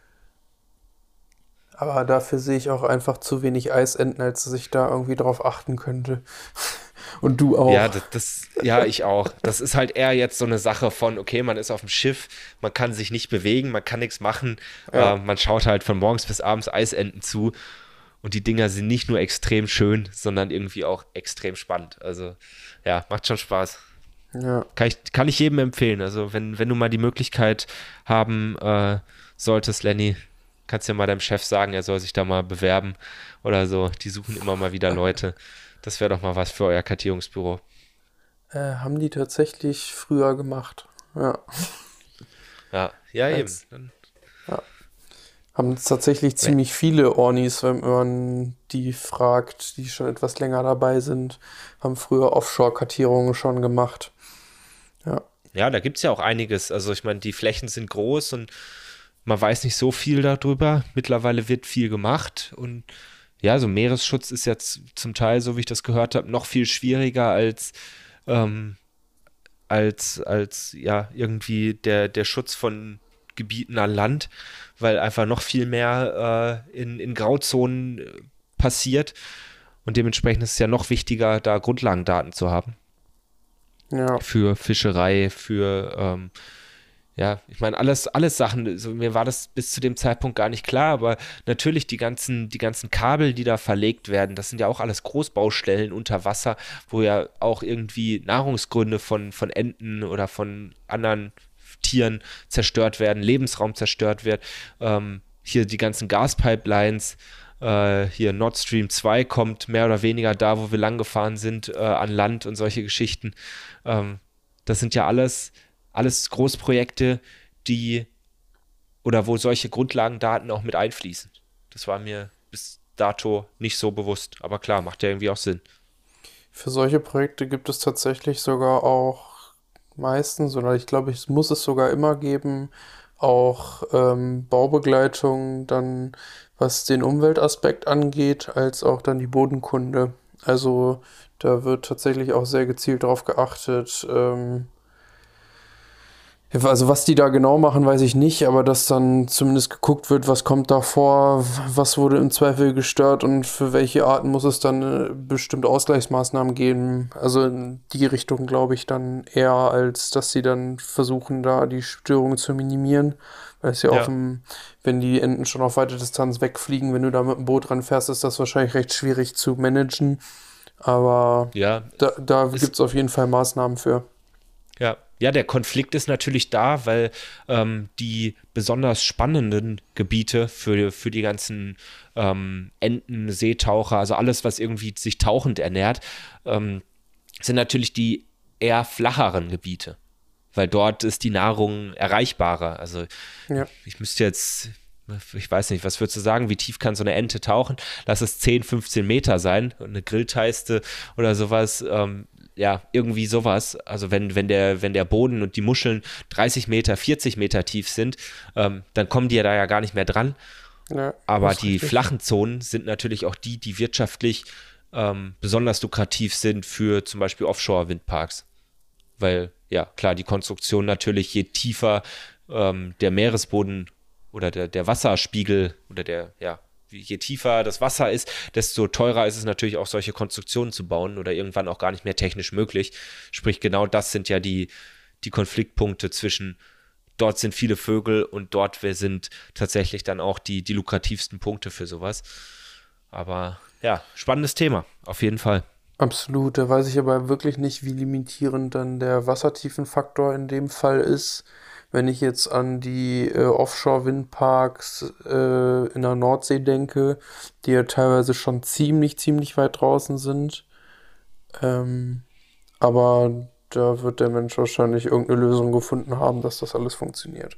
Aber dafür sehe ich auch einfach zu wenig Eisenten, als dass ich da irgendwie drauf achten könnte. Und du auch. Ja, ja, ich auch. Das ist halt eher jetzt so eine Sache von, okay, man ist auf dem Schiff, man kann sich nicht bewegen, man kann nichts machen. Ja. Man schaut halt von morgens bis abends Eisenten zu. Und die Dinger sind nicht nur extrem schön, sondern irgendwie auch extrem spannend. Also, ja, macht schon Spaß. Ja. Kann ich jedem empfehlen. Also, wenn du mal die Möglichkeit haben solltest, Lenny, kannst du ja mal deinem Chef sagen, er soll sich da mal bewerben oder so. Die suchen immer mal wieder Leute. Das wäre doch mal was für euer Kartierungsbüro. Haben die tatsächlich früher gemacht. Ja. Ja, eben. Als- Haben es tatsächlich ziemlich viele Ornis, wenn man die fragt, die schon etwas länger dabei sind, haben früher Offshore-Kartierungen schon gemacht. Ja. Ja, da gibt es ja auch einiges. Also ich meine, die Flächen sind groß und man weiß nicht so viel darüber. Mittlerweile wird viel gemacht und ja, so Meeresschutz ist jetzt zum Teil, so wie ich das gehört habe, noch viel schwieriger als ja irgendwie der Schutz von Gebieten an Land, weil einfach noch viel mehr in Grauzonen passiert und dementsprechend ist es ja noch wichtiger, da Grundlagendaten zu haben. Ja. Für Fischerei, für ja, ich meine, alles Sachen, so, mir war das bis zu dem Zeitpunkt gar nicht klar, aber natürlich die ganzen Kabel, die da verlegt werden, das sind ja auch alles Großbaustellen unter Wasser, wo ja auch irgendwie Nahrungsgründe von Enten oder von anderen Tieren zerstört werden, Lebensraum zerstört wird. Hier die ganzen Gaspipelines, hier Nord Stream 2 kommt mehr oder weniger da, wo wir lang gefahren sind, an Land und solche Geschichten. Das sind ja alles Großprojekte, wo solche Grundlagendaten auch mit einfließen. Das war mir bis dato nicht so bewusst, aber klar, macht ja irgendwie auch Sinn. Für solche Projekte gibt es tatsächlich sogar auch meistens, oder ich glaube, es muss es sogar immer geben, auch Baubegleitung dann, was den Umweltaspekt angeht, als auch dann die Bodenkunde. Also da wird tatsächlich auch sehr gezielt darauf geachtet, Also was die da genau machen, weiß ich nicht, aber dass dann zumindest geguckt wird, was kommt da vor, was wurde im Zweifel gestört und für welche Arten muss es dann bestimmte Ausgleichsmaßnahmen geben. Also in die Richtung glaube ich dann eher, als dass sie dann versuchen, da die Störungen zu minimieren. Weil es ja Ja, wenn die Enten schon auf weite Distanz wegfliegen, wenn du da mit dem Boot ranfährst, ist das wahrscheinlich recht schwierig zu managen. Aber ja, da gibt ist es auf jeden Fall Maßnahmen für. Ja, ja, der Konflikt ist natürlich da, weil die besonders spannenden Gebiete für die ganzen Enten, Seetaucher, also alles, was irgendwie sich tauchend ernährt, sind natürlich die eher flacheren Gebiete, weil dort ist die Nahrung erreichbarer. Also Ja. ich müsste jetzt, ich weiß nicht, was würdest du sagen, wie tief kann so eine Ente tauchen? Lass es 10, 15 Meter sein, eine Grillteiste oder sowas, ja, irgendwie sowas. Also wenn der Boden und die Muscheln 30 Meter, 40 Meter tief sind, dann kommen die ja da ja gar nicht mehr dran. Ja, Aber das ist die richtig. flachen Zonen sind natürlich auch die wirtschaftlich besonders lukrativ sind für zum Beispiel Offshore-Windparks. Weil, ja, klar, die Konstruktion natürlich, je tiefer der Meeresboden oder der Wasserspiegel oder je tiefer das Wasser ist, desto teurer ist es natürlich auch, solche Konstruktionen zu bauen oder irgendwann auch gar nicht mehr technisch möglich. Sprich, genau das sind ja die Konfliktpunkte zwischen dort sind viele Vögel und dort sind tatsächlich dann auch die lukrativsten Punkte für sowas. Aber ja, spannendes Thema, auf jeden Fall. Absolut, da weiß ich aber wirklich nicht, wie limitierend dann der Wassertiefenfaktor in dem Fall ist. Wenn ich jetzt an die Offshore-Windparks in der Nordsee denke, die ja teilweise schon ziemlich weit draußen sind. Ähm, aber da wird der Mensch wahrscheinlich irgendeine Lösung gefunden haben, dass das alles funktioniert.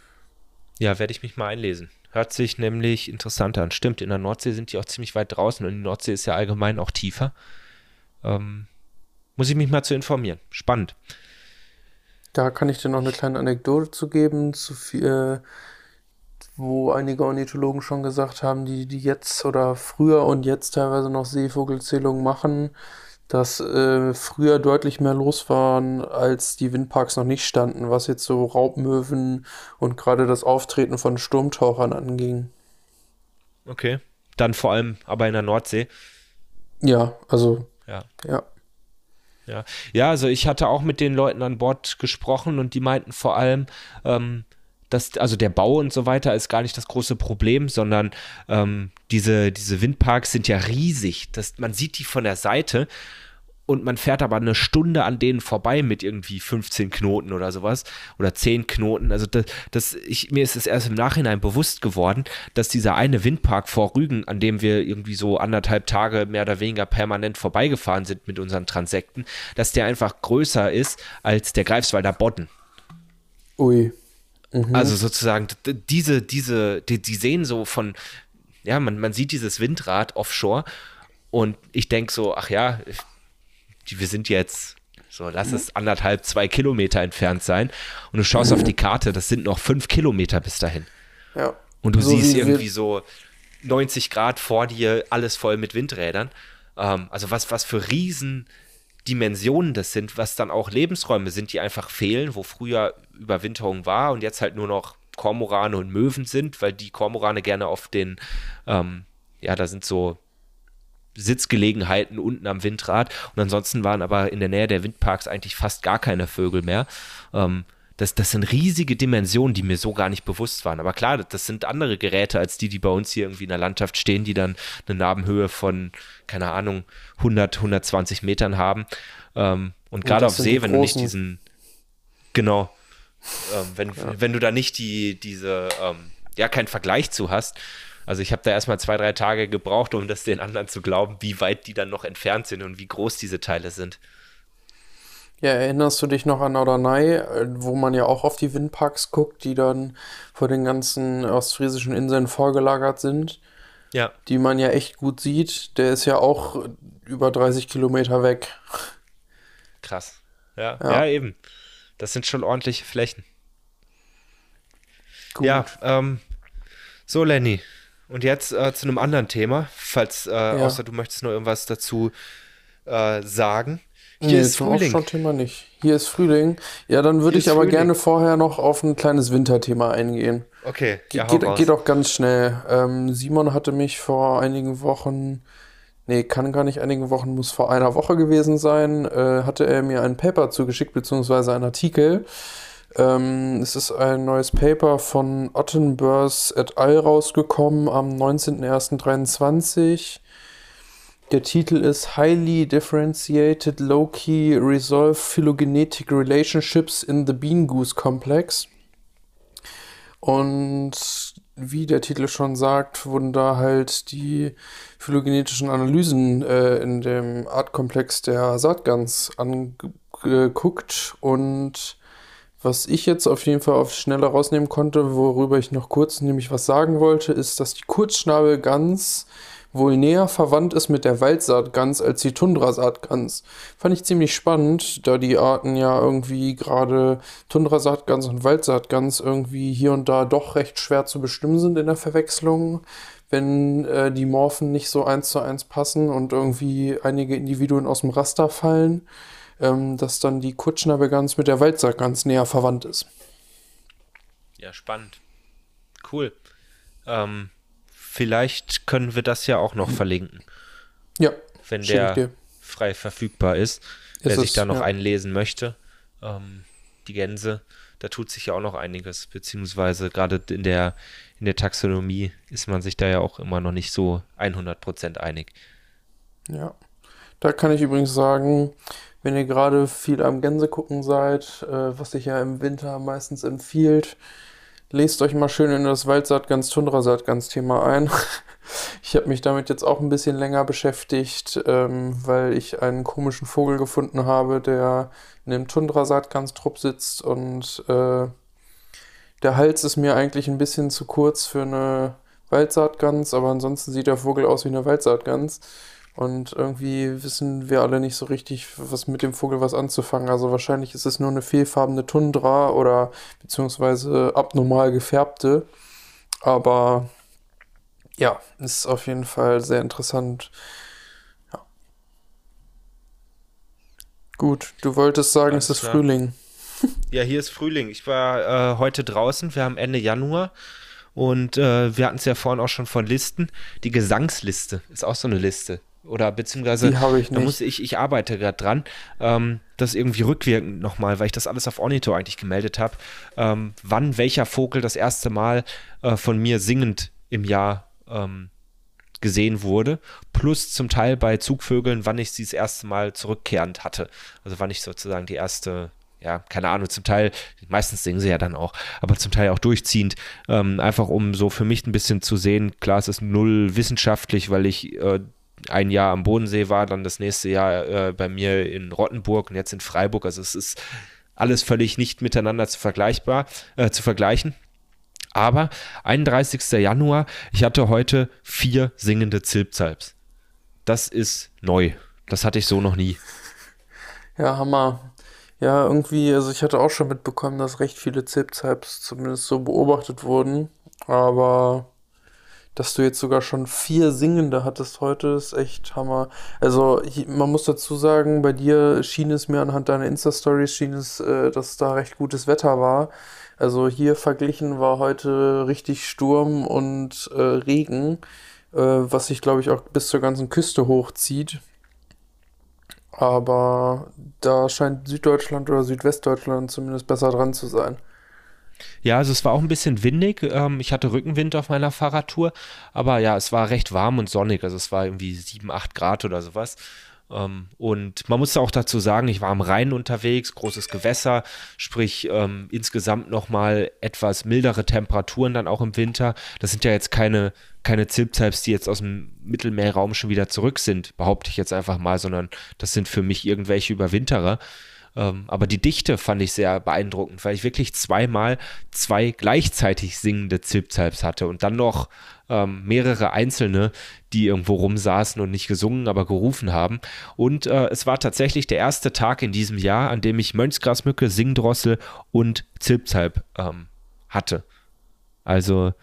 Ja, werde ich mich mal einlesen. Hört sich nämlich interessant an. Stimmt, in der Nordsee sind die auch ziemlich weit draußen und die Nordsee ist ja allgemein auch tiefer. Ähm, Muss ich mich mal zu informieren. Spannend. Da kann ich dir noch eine kleine Anekdote zu geben, wo einige Ornithologen schon gesagt haben, die jetzt oder früher und jetzt teilweise noch Seevogelzählungen machen, dass früher deutlich mehr los waren, als die Windparks noch nicht standen, was jetzt so Raubmöwen und gerade das Auftreten von Sturmtauchern anging. Okay. Dann vor allem aber in der Nordsee. Ja, also, Ja, ja. ja. Ja, also ich hatte auch mit den Leuten an Bord gesprochen und die meinten vor allem, also der Bau und so weiter ist gar nicht das große Problem, sondern diese Windparks sind ja riesig. Man sieht die von der Seite und man fährt aber eine Stunde an denen vorbei mit irgendwie 15 Knoten oder sowas oder 10 Knoten. Also mir ist es erst im Nachhinein bewusst geworden, dass dieser eine Windpark vor Rügen, an dem wir irgendwie so 1,5 Tage mehr oder weniger permanent vorbeigefahren sind mit unseren Transekten, dass der einfach größer ist als der Greifswalder Bodden. Ui. Mhm. Also sozusagen, die sehen so von, ja, man sieht dieses Windrad offshore und ich denke so, ach ja, wir sind jetzt, so lass es 1,5, 2 Kilometer entfernt sein und du schaust auf die Karte, das sind noch 5 Kilometer bis dahin. Ja. Und du So siehst wie irgendwie wir. so 90 Grad vor dir, alles voll mit Windrädern. Also was für Riesendimensionen das sind, was dann auch Lebensräume sind, die einfach fehlen, wo früher Überwinterung war und jetzt halt nur noch Kormorane und Möwen sind, weil die Kormorane gerne auf ja, da sind so Sitzgelegenheiten unten am Windrad und ansonsten waren aber in der Nähe der Windparks eigentlich fast gar keine Vögel mehr. Das sind riesige Dimensionen, die mir so gar nicht bewusst waren. Aber klar, das sind andere Geräte als die bei uns hier irgendwie in der Landschaft stehen, die dann eine Nabenhöhe von, keine Ahnung, 100, 120 Metern haben. Und Und gerade das auf sind die See, wenn du nicht großen. genau, Ja. wenn du da nicht ja, keinen Vergleich zu hast. Also ich habe da erstmal 2, 3 Tage gebraucht, um das den anderen zu glauben, wie weit die dann noch entfernt sind und wie groß diese Teile sind. Ja, erinnerst du dich noch an Norderney, wo man ja auch auf die Windparks guckt, die dann vor den ganzen ostfriesischen Inseln vorgelagert sind, Ja, die man ja echt gut sieht. Der ist ja auch über 30 Kilometer weg. krass. Ja, ja, Ja, eben. Das sind schon ordentliche Flächen. Ja, gut. so Lenny. Und jetzt zu einem anderen Thema, falls, Ja. außer du möchtest noch irgendwas dazu sagen. Hier Nee, ist zum Frühling. Offshore-Thema nicht. Hier ist Frühling. Ja, dann würde Hier ich ist aber Frühling. gerne vorher noch auf ein kleines Winterthema eingehen. Okay, ja, hau Geht raus. auch ganz schnell. Simon hatte mich vor einigen Wochen, nee, kann gar nicht einigen Wochen, muss vor einer Woche gewesen sein, hatte er mir ein Paper zugeschickt, beziehungsweise einen Artikel. Es ist ein neues Paper von Ottenbers et al. Rausgekommen am 19.01.23. Der Titel ist Highly Differentiated Low-Key Resolve Phylogenetic Relationships in the Bean Goose Complex. Und wie der Titel schon sagt, wurden da halt die phylogenetischen Analysen in dem Artkomplex der Saatgans angeguckt. Und was ich jetzt auf jeden Fall auf schneller rausnehmen konnte, worüber ich noch kurz nämlich was sagen wollte, ist, dass die Kurzschnabelgans wohl näher verwandt ist mit der Waldsaatgans als die Tundrasaatgans. Fand ich ziemlich spannend, da die Arten ja irgendwie gerade Tundrasaatgans und Waldsaatgans irgendwie hier und da doch recht schwer zu bestimmen sind in der Verwechslung, wenn die Morphen nicht so 1:1 passen und irgendwie einige Individuen aus dem Raster fallen, dass dann die Kurzschnabelgans mit der Waldsaatgans näher verwandt ist. Ja, spannend. Cool. Ähm, Vielleicht können wir das ja auch noch verlinken, Ja, wenn schicke ich der dir. frei verfügbar ist. Wer Ist sich da es, noch ja. einlesen möchte. Die Gänse, da tut sich ja auch noch einiges, beziehungsweise gerade in der Taxonomie ist man sich da ja auch immer noch nicht so 100% einig. Ja. Da kann ich übrigens sagen, wenn ihr gerade viel am Gänse gucken seid, was sich ja im Winter meistens empfiehlt, lest euch mal schön in das Waldsaatgans-Tundrasaatgans-Thema ein. Ich habe mich damit jetzt auch ein bisschen länger beschäftigt, weil ich einen komischen Vogel gefunden habe, der in dem Tundrasaatgans-Trupp sitzt und der Hals ist mir eigentlich ein bisschen zu kurz für eine Waldsaatgans, aber ansonsten sieht der Vogel aus wie eine Waldsaatgans. Und irgendwie wissen wir alle nicht so richtig, was mit dem Vogel was anzufangen. Also wahrscheinlich ist es nur eine fehlfarbene Tundra oder beziehungsweise abnormal gefärbte. Aber ja, ist auf jeden Fall sehr interessant. Ja. Gut, du wolltest sagen, es Alles ist klar. Frühling. Ja, hier ist Frühling. Ich war heute draußen. Wir haben Ende Januar und wir hatten es ja vorhin auch schon von Listen. Die Gesangsliste ist auch so eine Liste. Oder beziehungsweise, Die habe ich da muss nicht. ich arbeite gerade dran, das irgendwie rückwirkend nochmal, weil ich das alles auf Ornitho eigentlich gemeldet habe, wann welcher Vogel das erste Mal von mir singend im Jahr gesehen wurde, plus zum Teil bei Zugvögeln, wann ich sie das erste Mal zurückkehrend hatte. Also wann ich sozusagen die erste, ja, keine Ahnung, zum Teil, meistens singen sie ja dann auch, aber zum Teil auch durchziehend, einfach um so für mich ein bisschen zu sehen, klar, es ist null wissenschaftlich, weil ich ein Jahr am Bodensee war, dann das nächste Jahr bei mir in Rottenburg und jetzt in Freiburg, also es ist alles völlig nicht miteinander zu vergleichen. Aber 31. Januar, ich hatte heute 4 singende Zilpzalps. Das ist neu. Das hatte ich so noch nie. Ja, Hammer. Ja, irgendwie, also ich hatte auch schon mitbekommen, dass recht viele Zip-Zaps zumindest so beobachtet wurden. Aber dass du jetzt sogar schon 4 Singende hattest heute, ist echt Hammer. Also man muss dazu sagen, bei dir schien es mir anhand deiner Insta-Stories, dass da recht gutes Wetter war. Also hier verglichen war heute richtig Sturm und Regen, was sich, glaube ich, auch bis zur ganzen Küste hochzieht. Aber da scheint Süddeutschland oder Südwestdeutschland zumindest besser dran zu sein. Ja, also es war auch ein bisschen windig. Ich hatte Rückenwind auf meiner Fahrradtour, aber ja, es war recht warm und sonnig. Also es war irgendwie 7, 8 Grad oder sowas. Und man muss auch dazu sagen, ich war am Rhein unterwegs, großes Gewässer, sprich insgesamt nochmal etwas mildere Temperaturen dann auch im Winter. Das sind ja jetzt keine Zilpzalps, die jetzt aus dem Mittelmeerraum schon wieder zurück sind, behaupte ich jetzt einfach mal, sondern das sind für mich irgendwelche Überwinterer. Aber die Dichte fand ich sehr beeindruckend, weil ich wirklich zweimal 2 gleichzeitig singende Zilpzalps hatte und dann noch mehrere einzelne, die irgendwo rumsaßen und nicht gesungen, aber gerufen haben. Und es war tatsächlich der erste Tag in diesem Jahr, an dem ich Mönchsgrasmücke, Singdrossel und Zilpzalp hatte. Also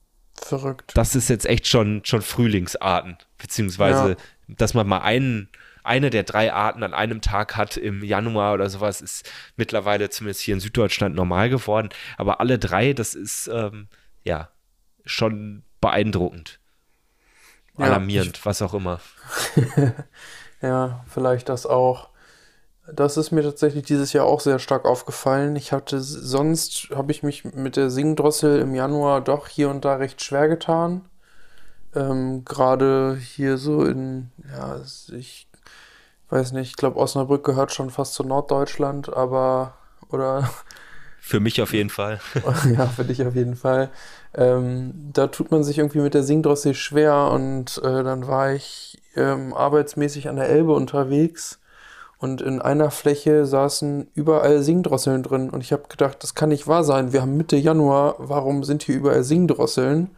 Verrückt. das ist jetzt echt schon Frühlingsarten, Ja, beziehungsweise, dass man mal einen eine der 3 Arten an einem Tag hat im Januar oder sowas, ist mittlerweile zumindest hier in Süddeutschland normal geworden. Aber alle 3, das ist ja schon beeindruckend, alarmierend, was auch immer. Ja, vielleicht das auch. Das ist mir tatsächlich dieses Jahr auch sehr stark aufgefallen. Sonst habe ich mich mit der Singdrossel im Januar doch hier und da recht schwer getan. Gerade hier so ich weiß nicht, ich glaube Osnabrück gehört schon fast zu Norddeutschland, oder Für mich auf jeden Fall. ja, für dich auf jeden Fall. Da tut man sich irgendwie mit der Singdrossel schwer und dann war ich arbeitsmäßig an der Elbe unterwegs und in einer Fläche saßen überall Singdrosseln drin und ich habe gedacht, das kann nicht wahr sein. Wir haben Mitte Januar, warum sind hier überall Singdrosseln?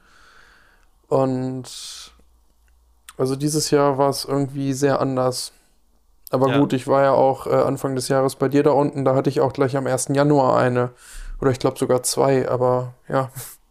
Und also dieses Jahr war es irgendwie sehr anders. Aber Ja. gut, ich war ja auch Anfang des Jahres bei dir da unten, da hatte ich auch gleich am 1. Januar eine. Oder ich glaube sogar 2, aber ja.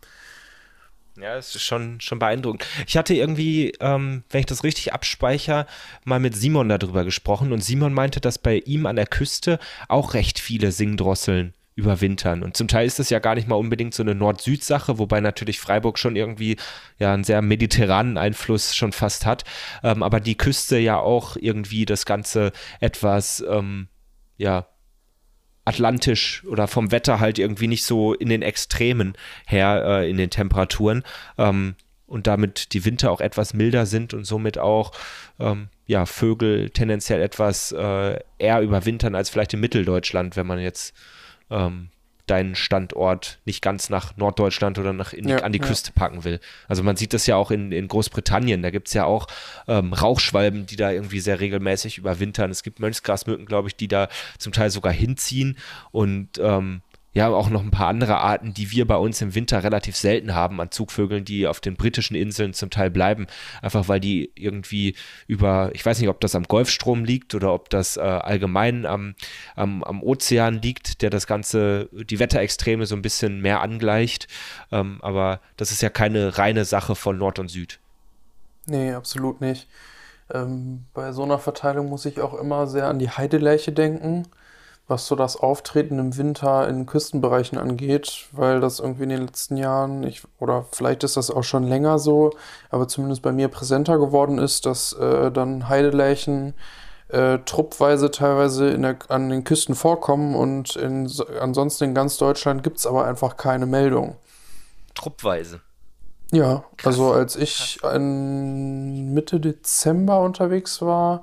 Ja, es ist schon beeindruckend. Ich hatte irgendwie, wenn ich das richtig abspeichere, mal mit Simon darüber gesprochen und Simon meinte, dass bei ihm an der Küste auch recht viele Singdrosseln überwintern. Und zum Teil ist das ja gar nicht mal unbedingt so eine Nord-Süd-Sache, wobei natürlich Freiburg schon irgendwie ja einen sehr mediterranen Einfluss schon fast hat. Aber die Küste ja auch irgendwie das Ganze etwas, ja, atlantisch oder vom Wetter halt irgendwie nicht so in den Extremen her, in den Temperaturen. Und damit die Winter auch etwas milder sind und somit auch ja, Vögel tendenziell etwas eher überwintern als vielleicht in Mitteldeutschland, wenn man jetzt deinen Standort nicht ganz nach Norddeutschland oder an die Küste packen will. Also man sieht das ja auch in Großbritannien, da gibt es ja auch Rauchschwalben, die da irgendwie sehr regelmäßig überwintern. Es gibt Mönchsgrasmücken, glaube ich, die da zum Teil sogar hinziehen und ja, auch noch ein paar andere Arten, die wir bei uns im Winter relativ selten haben an Zugvögeln, die auf den britischen Inseln zum Teil bleiben, einfach weil die irgendwie ich weiß nicht, ob das am Golfstrom liegt oder ob das allgemein am Ozean liegt, der das Ganze, die Wetterextreme so ein bisschen mehr angleicht, aber das ist ja keine reine Sache von Nord und Süd. Nee, absolut nicht. Bei so einer Verteilung muss ich auch immer sehr an die Heidelerche denken, was so das Auftreten im Winter in Küstenbereichen angeht, weil das irgendwie in den letzten Jahren, oder vielleicht ist das auch schon länger so, aber zumindest bei mir präsenter geworden ist, dass dann Heidelerchen truppweise teilweise an den Küsten vorkommen und ansonsten in ganz Deutschland gibt es aber einfach keine Meldung. Truppweise. Ja, Krass. also als ich Mitte Dezember unterwegs war,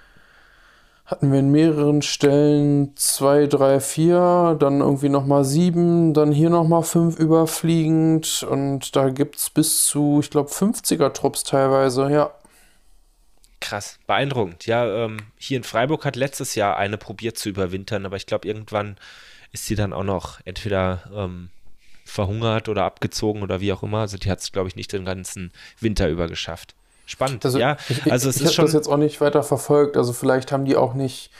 hatten wir in mehreren Stellen 2, 3, 4, dann irgendwie nochmal 7, dann hier nochmal 5 überfliegend und da gibt es bis zu, ich glaube, 50er-Trupps teilweise, ja. Krass, beeindruckend. Ja, hier in Freiburg hat letztes Jahr eine probiert zu überwintern, aber ich glaube, irgendwann ist sie dann auch noch entweder verhungert oder abgezogen oder wie auch immer. Also die hat es, glaube ich, nicht den ganzen Winter über geschafft. Spannend, Also ja. Also es ich ist habe das schon, jetzt auch nicht weiter verfolgt, also vielleicht haben die auch nicht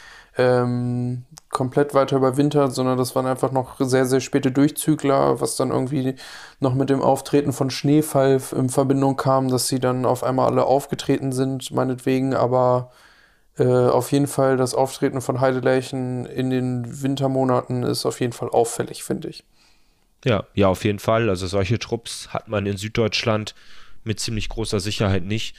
komplett weiter überwintert, sondern das waren einfach noch sehr, sehr späte Durchzügler, was dann irgendwie noch mit dem Auftreten von Schneefall in Verbindung kam, dass sie dann auf einmal alle aufgetreten sind, meinetwegen, aber auf jeden Fall das Auftreten von Heidelerchen in den Wintermonaten ist auf jeden Fall auffällig, finde ich. ja, auf jeden Fall. Also solche Trupps hat man in Süddeutschland mit ziemlich großer Sicherheit nicht.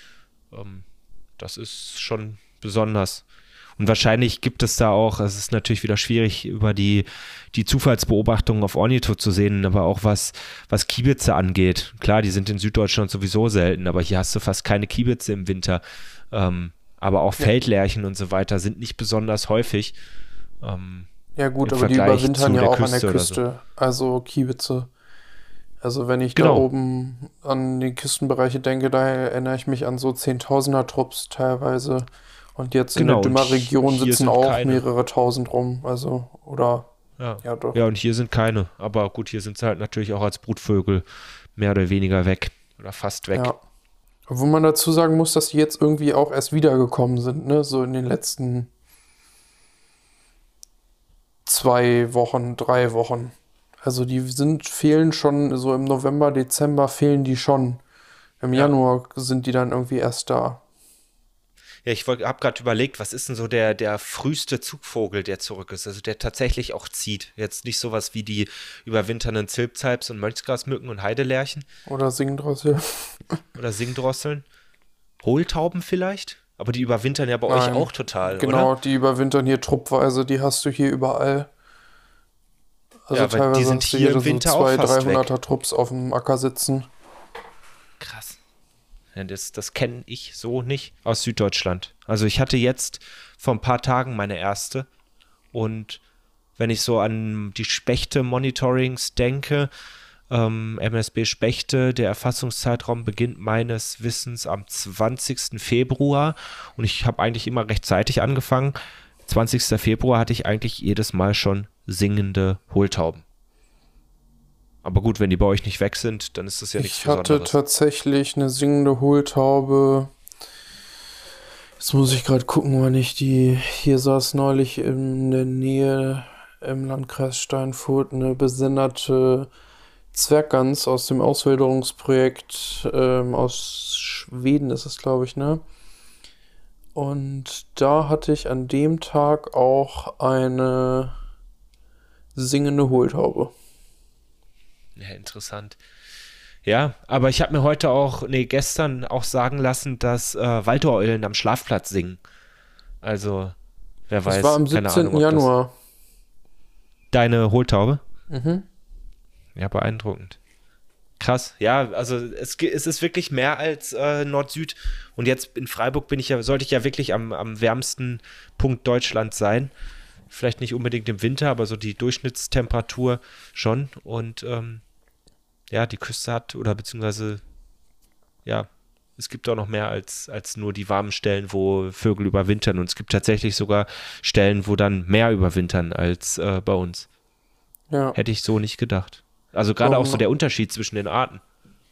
Das ist schon besonders. Und wahrscheinlich gibt es da auch, es ist natürlich wieder schwierig, über die Zufallsbeobachtungen auf Ornitho zu sehen, aber auch was Kiebitze angeht. Klar, die sind in Süddeutschland sowieso selten, aber hier hast du fast keine Kiebitze im Winter. Aber auch Ja. Feldlerchen und so weiter sind nicht besonders häufig. Ja gut, Im aber die Vergleich überwintern zu ja der auch an der Küste oder so. Küste, also Kiebitze. Also wenn ich da Genau, oben an die Küstenbereiche denke, da erinnere ich mich an so Zehntausender-Trupps teilweise. Und jetzt in der genau. Und Dümmer-Region hier sitzen sind auch keine. mehrere tausend rum. Also, oder, Ja. ja doch. Ja, und hier sind keine. Aber gut, hier sind sie halt natürlich auch als Brutvögel mehr oder weniger weg. Oder fast weg. Ja. Obwohl man dazu sagen muss, dass die jetzt irgendwie auch erst wiedergekommen sind, ne? So in den letzten 2 Wochen, 3 Wochen. Also fehlen schon, so im November, Dezember fehlen die schon. Im Ja. Januar sind die dann irgendwie erst da. Ja, ich habe gerade überlegt, was ist denn so der früheste Zugvogel, der zurück ist, also der tatsächlich auch zieht. Jetzt nicht sowas wie die überwinternden Zilpzalps und Mönchsgrasmücken und Heidelärchen Oder Singdrossel. oder Singdrosseln. Hohltauben vielleicht? Aber die überwintern ja bei euch Nein, auch total, genau, oder? die überwintern hier truppweise, die hast du hier überall. Also Ja, weil die teilweise sind hast du hier hier im so Winter auch 200, fast weg. 300er Trupps auf dem Acker sitzen. Krass. Ja, das kenne ich so nicht aus Süddeutschland. Also ich hatte jetzt vor ein paar Tagen meine erste und wenn ich so an die Spechte-Monitorings denke, MSB Spechte, der Erfassungszeitraum beginnt meines Wissens am 20. Februar und ich habe eigentlich immer rechtzeitig angefangen. 20. Februar hatte ich eigentlich jedes Mal schon singende Hohltauben. Aber gut, wenn die bei euch nicht weg sind, dann ist das ja nichts Ich hatte Besonderes. tatsächlich eine singende Hohltaube. Jetzt muss ich gerade gucken, wann ich die. Hier saß neulich in der Nähe im Landkreis Steinfurt eine besenderte Zwerggans aus dem Auswilderungsprojekt aus Schweden ist es, glaube ich, ne? Und da hatte ich an dem Tag auch eine singende Hohltaube. Ja, interessant. Ja, aber ich habe mir gestern auch sagen lassen, dass Waldoreulen am Schlafplatz singen. Also, wer Das war weiß, am keine Ahnung, 17. ob das Januar. deine Hohltaube? Mhm. Ja, beeindruckend. Krass, ja, also es ist wirklich mehr als Nord-Süd. Und jetzt in Freiburg sollte ich ja wirklich am wärmsten Punkt Deutschlands sein. Vielleicht nicht unbedingt im Winter, aber so die Durchschnittstemperatur schon. Und ja, die Küste hat, oder beziehungsweise, ja, es gibt auch noch mehr als nur die warmen Stellen, wo Vögel überwintern. Und es gibt tatsächlich sogar Stellen, wo dann mehr überwintern als bei uns. Ja. Hätte ich so nicht gedacht. Also gerade auch so Um, der Unterschied zwischen den Arten.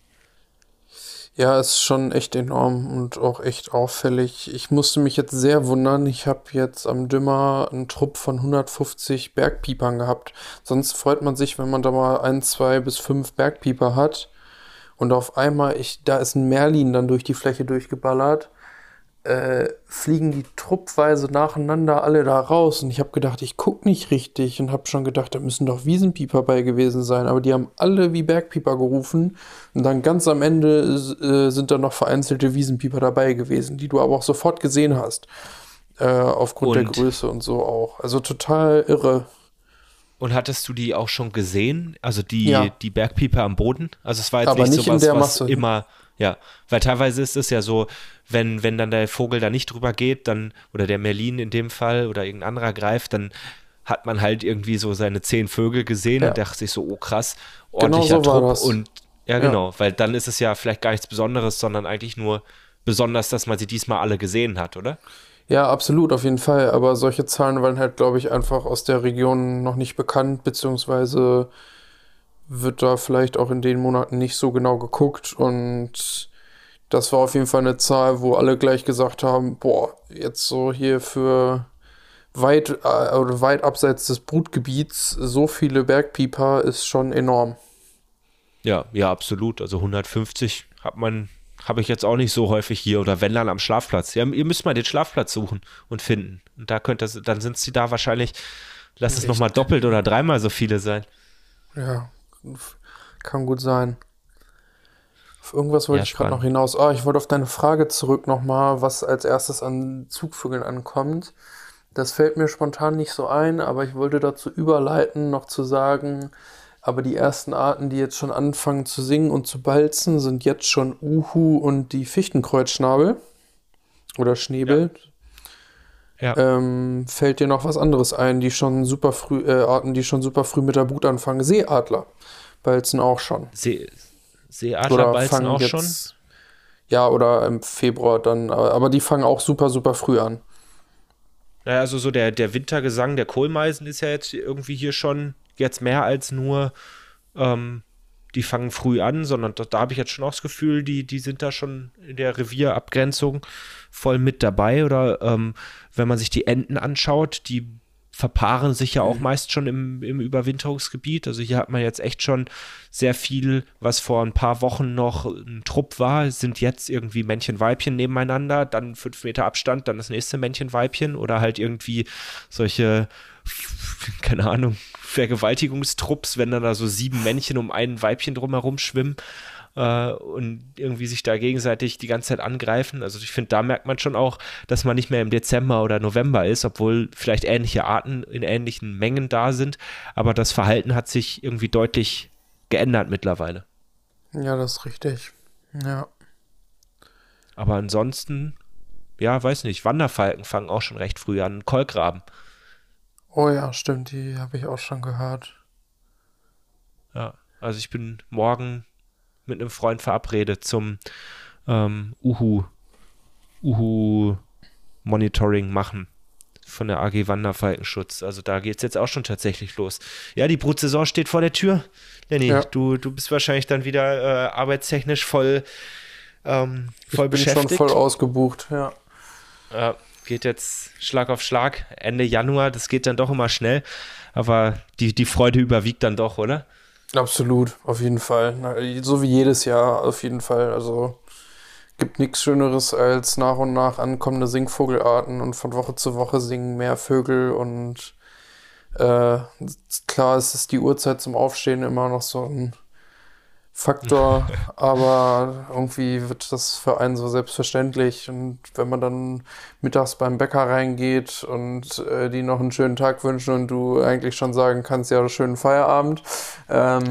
ja, ist schon echt enorm und auch echt auffällig. Ich musste mich jetzt sehr wundern. Ich habe jetzt am Dümmer einen Trupp von 150 Bergpipern gehabt. Sonst freut man sich, wenn man da mal 1, 2 bis 5 Bergpiper hat. Und auf einmal, da ist ein Merlin dann durch die Fläche durchgeballert. Fliegen die truppweise nacheinander alle da raus. Und ich habe gedacht, ich gucke nicht richtig und habe schon gedacht, da müssen doch Wiesenpieper bei gewesen sein. Aber die haben alle wie Bergpieper gerufen. Und dann ganz am Ende sind da noch vereinzelte Wiesenpieper dabei gewesen, die du aber auch sofort gesehen hast. Aufgrund der Und, Größe und so auch. Also total irre. und hattest du die auch schon gesehen? Also Ja, die Bergpieper am Boden? Also es war jetzt aber nicht nicht in sowas, der was Masse. immer, ja, weil teilweise ist es ja so, wenn dann der Vogel da nicht drüber geht, dann, oder der Merlin in dem Fall oder irgendein anderer greift, dann hat man halt irgendwie so seine 10 Vögel gesehen und Ja, dachte sich so, oh krass, genau ordentlicher so war Trupp das. und ja Ja. genau, weil dann ist es ja vielleicht gar nichts Besonderes, sondern eigentlich nur besonders, dass man sie diesmal alle gesehen hat, oder? Ja, absolut, auf jeden Fall. Aber solche Zahlen waren halt, glaube ich, einfach aus der Region noch nicht bekannt, beziehungsweise wird da vielleicht auch in den Monaten nicht so genau geguckt. Und das war auf jeden Fall eine Zahl, wo alle gleich gesagt haben, boah, jetzt so hier für oder weit abseits des Brutgebiets so viele Bergpieper ist schon enorm. Ja, ja, absolut. Also 150 habe ich jetzt auch nicht so häufig hier oder wenn dann am Schlafplatz. Ja, ihr müsst mal den Schlafplatz suchen und finden. Und dann sind sie da wahrscheinlich, lass es nochmal Echt? doppelt oder dreimal so viele sein. Ja, kann gut sein. Auf irgendwas wollte Ja, ich gerade noch spannend. hinaus. Ah, ich wollte auf deine Frage zurück nochmal, was als erstes an Zugvögeln ankommt. Das fällt mir spontan nicht so ein, aber ich wollte dazu überleiten, noch zu sagen, aber die ersten Arten, die jetzt schon anfangen zu singen und zu balzen, sind jetzt schon Uhu und die Fichtenkreuzschnabel oder Ja. Schnäbel. Ja. Fällt dir noch was anderes ein, die schon super früh, Arten, die schon super früh mit der Brut anfangen? Seeadler balzen auch schon. See, Seeadler Oder balzen fangen auch schon. jetzt, ja, oder im Februar dann, aber die fangen auch super, super früh an. Naja, also so der Wintergesang der Kohlmeisen ist ja jetzt irgendwie hier schon jetzt mehr als nur, die fangen früh an, sondern da habe ich jetzt schon auch das Gefühl, die sind da schon in der Revierabgrenzung voll mit dabei. Oder wenn man sich die Enten anschaut, die verpaaren sich ja auch meist schon im Überwinterungsgebiet. Also hier hat man jetzt echt schon sehr viel, was vor ein paar Wochen noch ein Trupp war, sind jetzt irgendwie Männchen-Weibchen nebeneinander, dann 5 Meter Abstand, dann das nächste Männchen-Weibchen oder halt irgendwie solche, keine Ahnung, Vergewaltigungstrupps, wenn dann da so 7 Männchen um ein Weibchen drumherum schwimmen und irgendwie sich da gegenseitig die ganze Zeit angreifen. Also ich finde, da merkt man schon auch, dass man nicht mehr im Dezember oder November ist, obwohl vielleicht ähnliche Arten in ähnlichen Mengen da sind, aber das Verhalten hat sich irgendwie deutlich geändert mittlerweile. Ja, das ist richtig. Ja. Aber ansonsten, ja, weiß nicht, Wanderfalken fangen auch schon recht früh an, Kolkraben. Oh ja, stimmt, die habe ich auch schon gehört. Ja, also ich bin morgen mit einem Freund verabredet zum Uhu-Monitoring machen von der AG Wanderfalkenschutz. Also da geht es jetzt auch schon tatsächlich los. Ja, die Brutsaison steht vor der Tür. Lenny, Ja. du bist wahrscheinlich dann wieder arbeitstechnisch voll Ich bin beschäftigt. schon voll ausgebucht, ja. Ja, geht jetzt Schlag auf Schlag. Ende Januar, das geht dann doch immer schnell. Aber die Freude überwiegt dann doch, oder? Absolut, auf jeden Fall. So wie jedes Jahr, auf jeden Fall. Also gibt nichts Schöneres als nach und nach ankommende Singvogelarten und von Woche zu Woche singen mehr Vögel und klar, es ist die Uhrzeit zum Aufstehen immer noch so ein Faktor, aber irgendwie wird das für einen so selbstverständlich. Und wenn man dann mittags beim Bäcker reingeht und die noch einen schönen Tag wünschen und du eigentlich schon sagen kannst, ja, schönen Feierabend, Ja.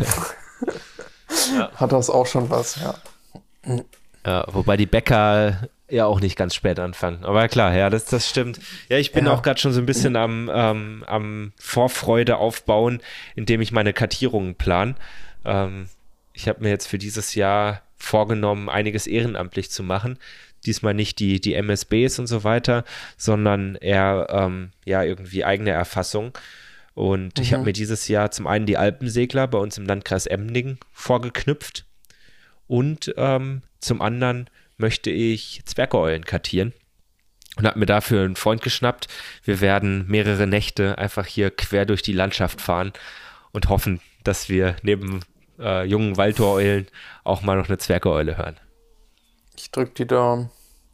hat das auch schon was, ja. Ja, wobei die Bäcker ja auch nicht ganz spät anfangen. Aber klar, ja, das stimmt. Ja, ich bin Ja. auch gerade schon so ein bisschen am Vorfreude aufbauen, indem ich meine Kartierungen plan. Ich habe mir jetzt für dieses Jahr vorgenommen, einiges ehrenamtlich zu machen. Diesmal nicht die MSBs und so weiter, sondern eher ja irgendwie eigene Erfassung. Und ich habe mir dieses Jahr zum einen die Alpensegler bei uns im Landkreis Emding vorgeknüpft und zum anderen möchte ich Zwergeulen kartieren und habe mir dafür einen Freund geschnappt. Wir werden mehrere Nächte einfach hier quer durch die Landschaft fahren und hoffen, dass wir neben jungen Waldtoreulen auch mal noch eine Zwergeule hören. Ich drück die Daumen.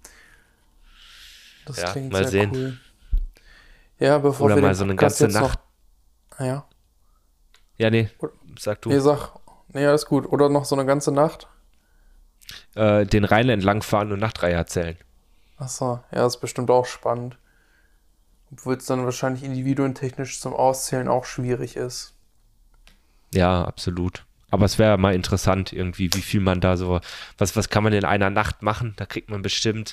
Das Ja, klingt mal sehr sehen. cool. Ja, bevor Oder wir mal den so eine Podcast ganze jetzt Nacht. Noch, ja, Ja, nee, sag du. nee, nee, alles gut. Oder noch so eine ganze Nacht? Den Rhein entlang fahren und Nachtreihe erzählen. Achso, ja, ist bestimmt auch spannend. Obwohl es dann wahrscheinlich individuentechnisch zum Auszählen auch schwierig ist. Ja, absolut. Aber es wäre mal interessant irgendwie, wie viel man da so, was kann man in einer Nacht machen? Da kriegt man bestimmt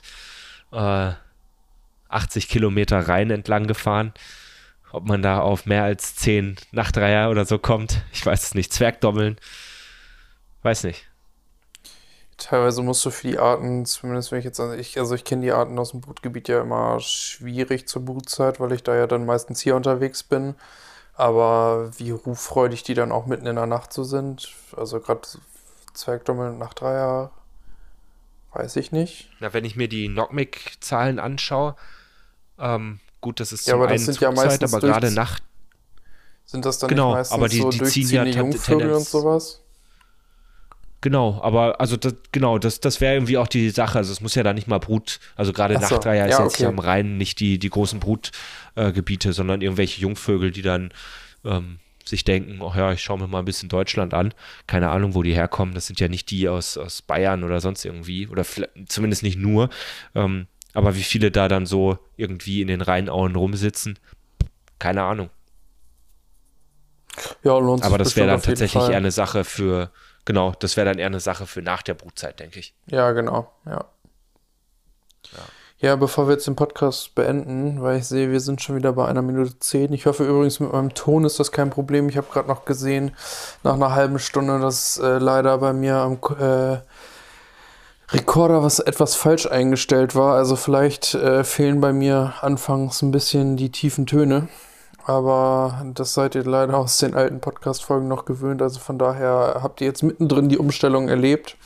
80 Kilometer Rhein entlang gefahren. Ob man da auf mehr als 10 Nachtreiher oder so kommt, ich weiß es nicht. Zwergdommeln, weiß nicht. Teilweise musst du für die Arten, zumindest wenn ich kenne die Arten aus dem Brutgebiet ja immer schwierig zur Brutzeit, weil ich da ja dann meistens hier unterwegs bin. Aber wie ruffreudig die dann auch mitten in der Nacht so sind, also gerade Zwergdommel und Nachtreiher, weiß ich nicht. Na, wenn ich mir die Knockmic-Zahlen anschaue, gut, das ist Ja, zum aber das einen sind ja Brutzeit, meistens aber gerade Nacht, Sind das dann genau, nicht meistens aber die so ziehen ja durchziehende Jungvögel und Tendenz. sowas? Genau, aber also das wäre irgendwie auch die Sache. Also es muss ja da nicht mal also gerade Ach so, Nachtreiher ist ja, jetzt hier okay. am Rhein nicht die großen Brutgebiete, sondern irgendwelche Jungvögel, die dann sich denken, ach ja, ich schaue mir mal ein bisschen Deutschland an. Keine Ahnung, wo die herkommen. Das sind ja nicht die aus Bayern oder sonst irgendwie. Oder zumindest nicht nur. Aber wie viele da dann so irgendwie in den Rheinauen rumsitzen, keine Ahnung. Ja, lohnt sich Aber das wäre bestimmt dann auf jeden tatsächlich Fall. eher eine Sache für, genau, das wäre dann eher eine Sache für nach der Brutzeit, denke ich. Ja, genau, ja. Ja, bevor wir jetzt den Podcast beenden, weil ich sehe, wir sind schon wieder bei 1 Minute 10. Ich hoffe übrigens, mit meinem Ton ist das kein Problem. Ich habe gerade noch gesehen, nach einer halben Stunde, dass leider bei mir am Rekorder was etwas falsch eingestellt war. Also vielleicht fehlen bei mir anfangs ein bisschen die tiefen Töne. Aber das seid ihr leider aus den alten Podcast-Folgen noch gewöhnt. Also von daher habt ihr jetzt mittendrin die Umstellung erlebt.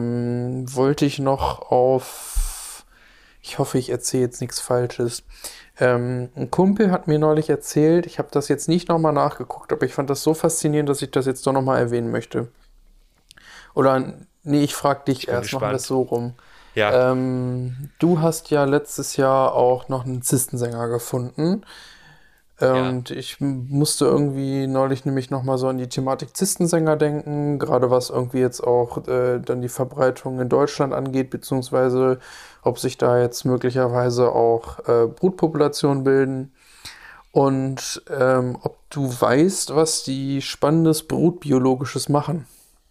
Wollte ich noch ich hoffe, ich erzähle jetzt nichts Falsches. Ein Kumpel hat mir neulich erzählt, ich habe das jetzt nicht nochmal nachgeguckt, aber ich fand das so faszinierend, dass ich das jetzt doch nochmal erwähnen möchte. Oder, nee, ich frage dich Ich bin erst, machen wir es gespannt. so rum. Ja, Du hast ja letztes Jahr auch noch einen Zistensänger gefunden. ja. Und ich musste irgendwie neulich nämlich nochmal so an die Thematik Zistensänger denken, gerade was irgendwie jetzt auch dann die Verbreitung in Deutschland angeht, beziehungsweise ob sich da jetzt möglicherweise auch Brutpopulationen bilden. Und ob du weißt, was die spannendes Brutbiologisches machen.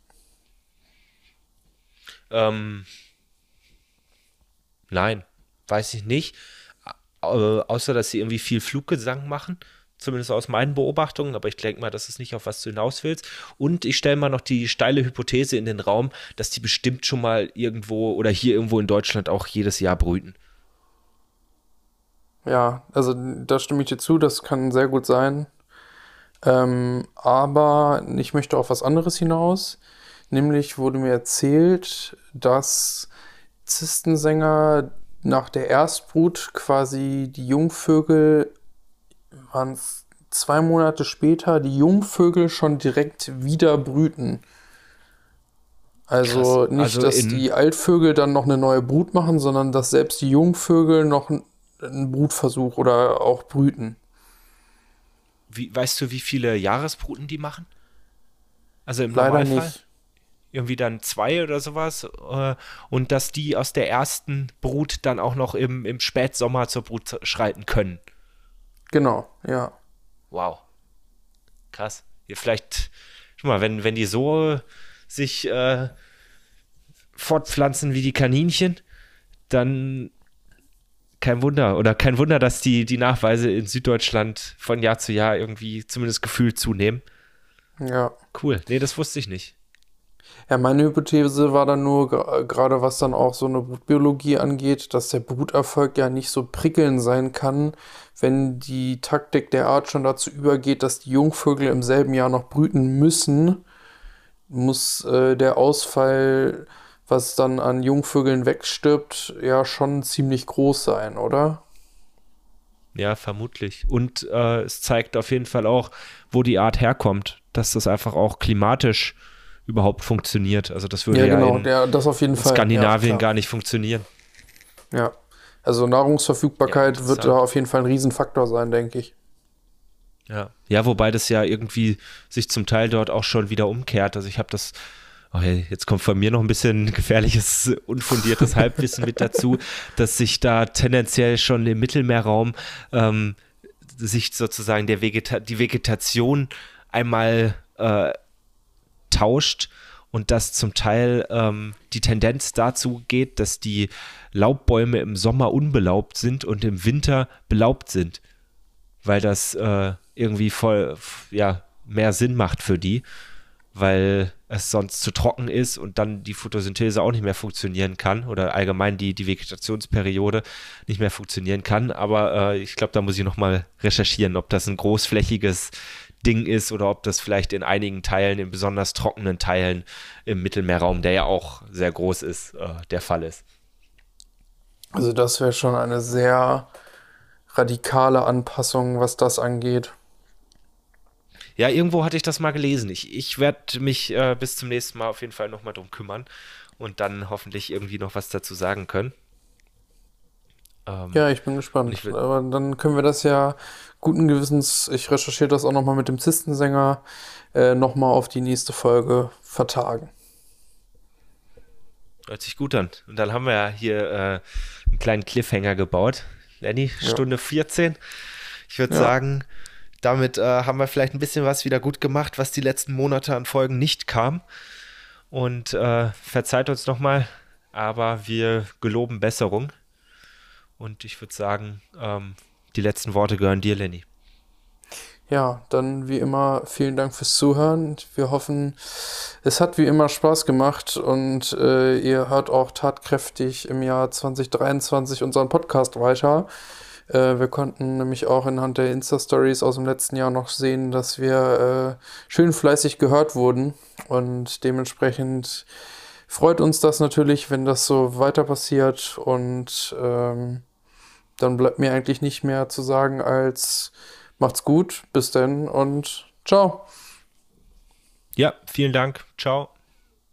Ähm, nein, weiß ich nicht. Außer, dass sie irgendwie viel Fluggesang machen. Zumindest aus meinen Beobachtungen. Aber ich denke mal, das ist nicht, auf was du hinaus willst. Und ich stelle mal noch die steile Hypothese in den Raum, dass die bestimmt schon mal irgendwo oder hier irgendwo in Deutschland auch jedes Jahr brüten. Ja, also da stimme ich dir zu, das kann sehr gut sein. Aber ich möchte auf was anderes hinaus. Nämlich wurde mir erzählt, dass Zistensänger nach der Erstbrut quasi die Jungvögel, waren es 2 Monate später, die Jungvögel schon direkt wieder brüten. Krass. Also nicht, Also dass die Altvögel dann noch eine neue Brut machen, sondern dass selbst die Jungvögel noch einen Brutversuch oder auch brüten. weißt du, wie viele Jahresbruten die machen? Also im Leider Normalfall? nicht. Irgendwie dann zwei oder sowas. Und dass die aus der ersten Brut dann auch noch im Spätsommer zur Brut schreiten können. Genau, ja. Wow, krass. Ja, vielleicht, schau mal, wenn die so sich fortpflanzen wie die Kaninchen, dann kein Wunder. Oder kein Wunder, dass die Nachweise in Süddeutschland von Jahr zu Jahr irgendwie zumindest gefühlt zunehmen. Ja. Cool. Nee, das wusste ich nicht. Ja, meine Hypothese war dann nur, gerade was dann auch so eine Brutbiologie angeht, dass der Bruterfolg ja nicht so prickelnd sein kann, wenn die Taktik der Art schon dazu übergeht, dass die Jungvögel im selben Jahr noch brüten müssen, muss der Ausfall, was dann an Jungvögeln wegstirbt, ja schon ziemlich groß sein, oder? Ja, vermutlich. Und es zeigt auf jeden Fall auch, wo die Art herkommt, dass das einfach auch klimatisch überhaupt funktioniert. Also das würde Ja, ja genau, in das auf jeden Fall. Ja, Skandinavien klar. gar nicht funktionieren. Ja. Also Ja, Nahrungsverfügbarkeit wird da interessant. auf jeden Fall ein Riesenfaktor sein, denke ich. Ja. Ja, wobei das ja irgendwie sich zum Teil dort auch schon wieder umkehrt. Also ich habe das, oh hey, jetzt kommt von mir noch ein bisschen gefährliches, unfundiertes Halbwissen mit dazu, dass sich da tendenziell schon im Mittelmeerraum sich sozusagen die Vegetation einmal tauscht und dass zum Teil die Tendenz dazu geht, dass die Laubbäume im Sommer unbelaubt sind und im Winter belaubt sind, weil das irgendwie voll, ja, mehr Sinn macht für die, weil es sonst zu trocken ist und dann die Photosynthese auch nicht mehr funktionieren kann oder allgemein die Vegetationsperiode nicht mehr funktionieren kann. Aber ich glaube, da muss ich nochmal recherchieren, ob das ein großflächiges Ding ist oder ob das vielleicht in einigen Teilen, in besonders trockenen Teilen im Mittelmeerraum, der ja auch sehr groß ist, der Fall ist. Also das wäre schon eine sehr radikale Anpassung, was das angeht. Ja, irgendwo hatte ich das mal gelesen. Ich werde mich bis zum nächsten Mal auf jeden Fall nochmal drum kümmern und dann hoffentlich irgendwie noch was dazu sagen können. Ähm, Ja, ich bin und ich gespannt. will, Aber dann können wir das ja guten Gewissens, ich recherchiere das auch nochmal mit dem Zistensänger, nochmal auf die nächste Folge vertagen. hört sich gut an. Und dann haben wir ja hier einen kleinen Cliffhanger gebaut. Lenny, Ja. Stunde 14. Ich würde Ja. sagen, damit haben wir vielleicht ein bisschen was wieder gut gemacht, was die letzten Monate an Folgen nicht kam. Und verzeiht uns nochmal, aber wir geloben Besserung. Und ich würde sagen, die letzten Worte gehören dir, Lenny. Ja, dann wie immer vielen Dank fürs Zuhören. Wir hoffen, es hat wie immer Spaß gemacht und ihr hört auch tatkräftig im Jahr 2023 unseren Podcast weiter. Wir konnten nämlich auch anhand der Insta-Stories aus dem letzten Jahr noch sehen, dass wir schön fleißig gehört wurden und dementsprechend freut uns das natürlich, wenn das so weiter passiert und dann bleibt mir eigentlich nicht mehr zu sagen als macht's gut, bis dann und ciao. Ja, vielen Dank. Ciao.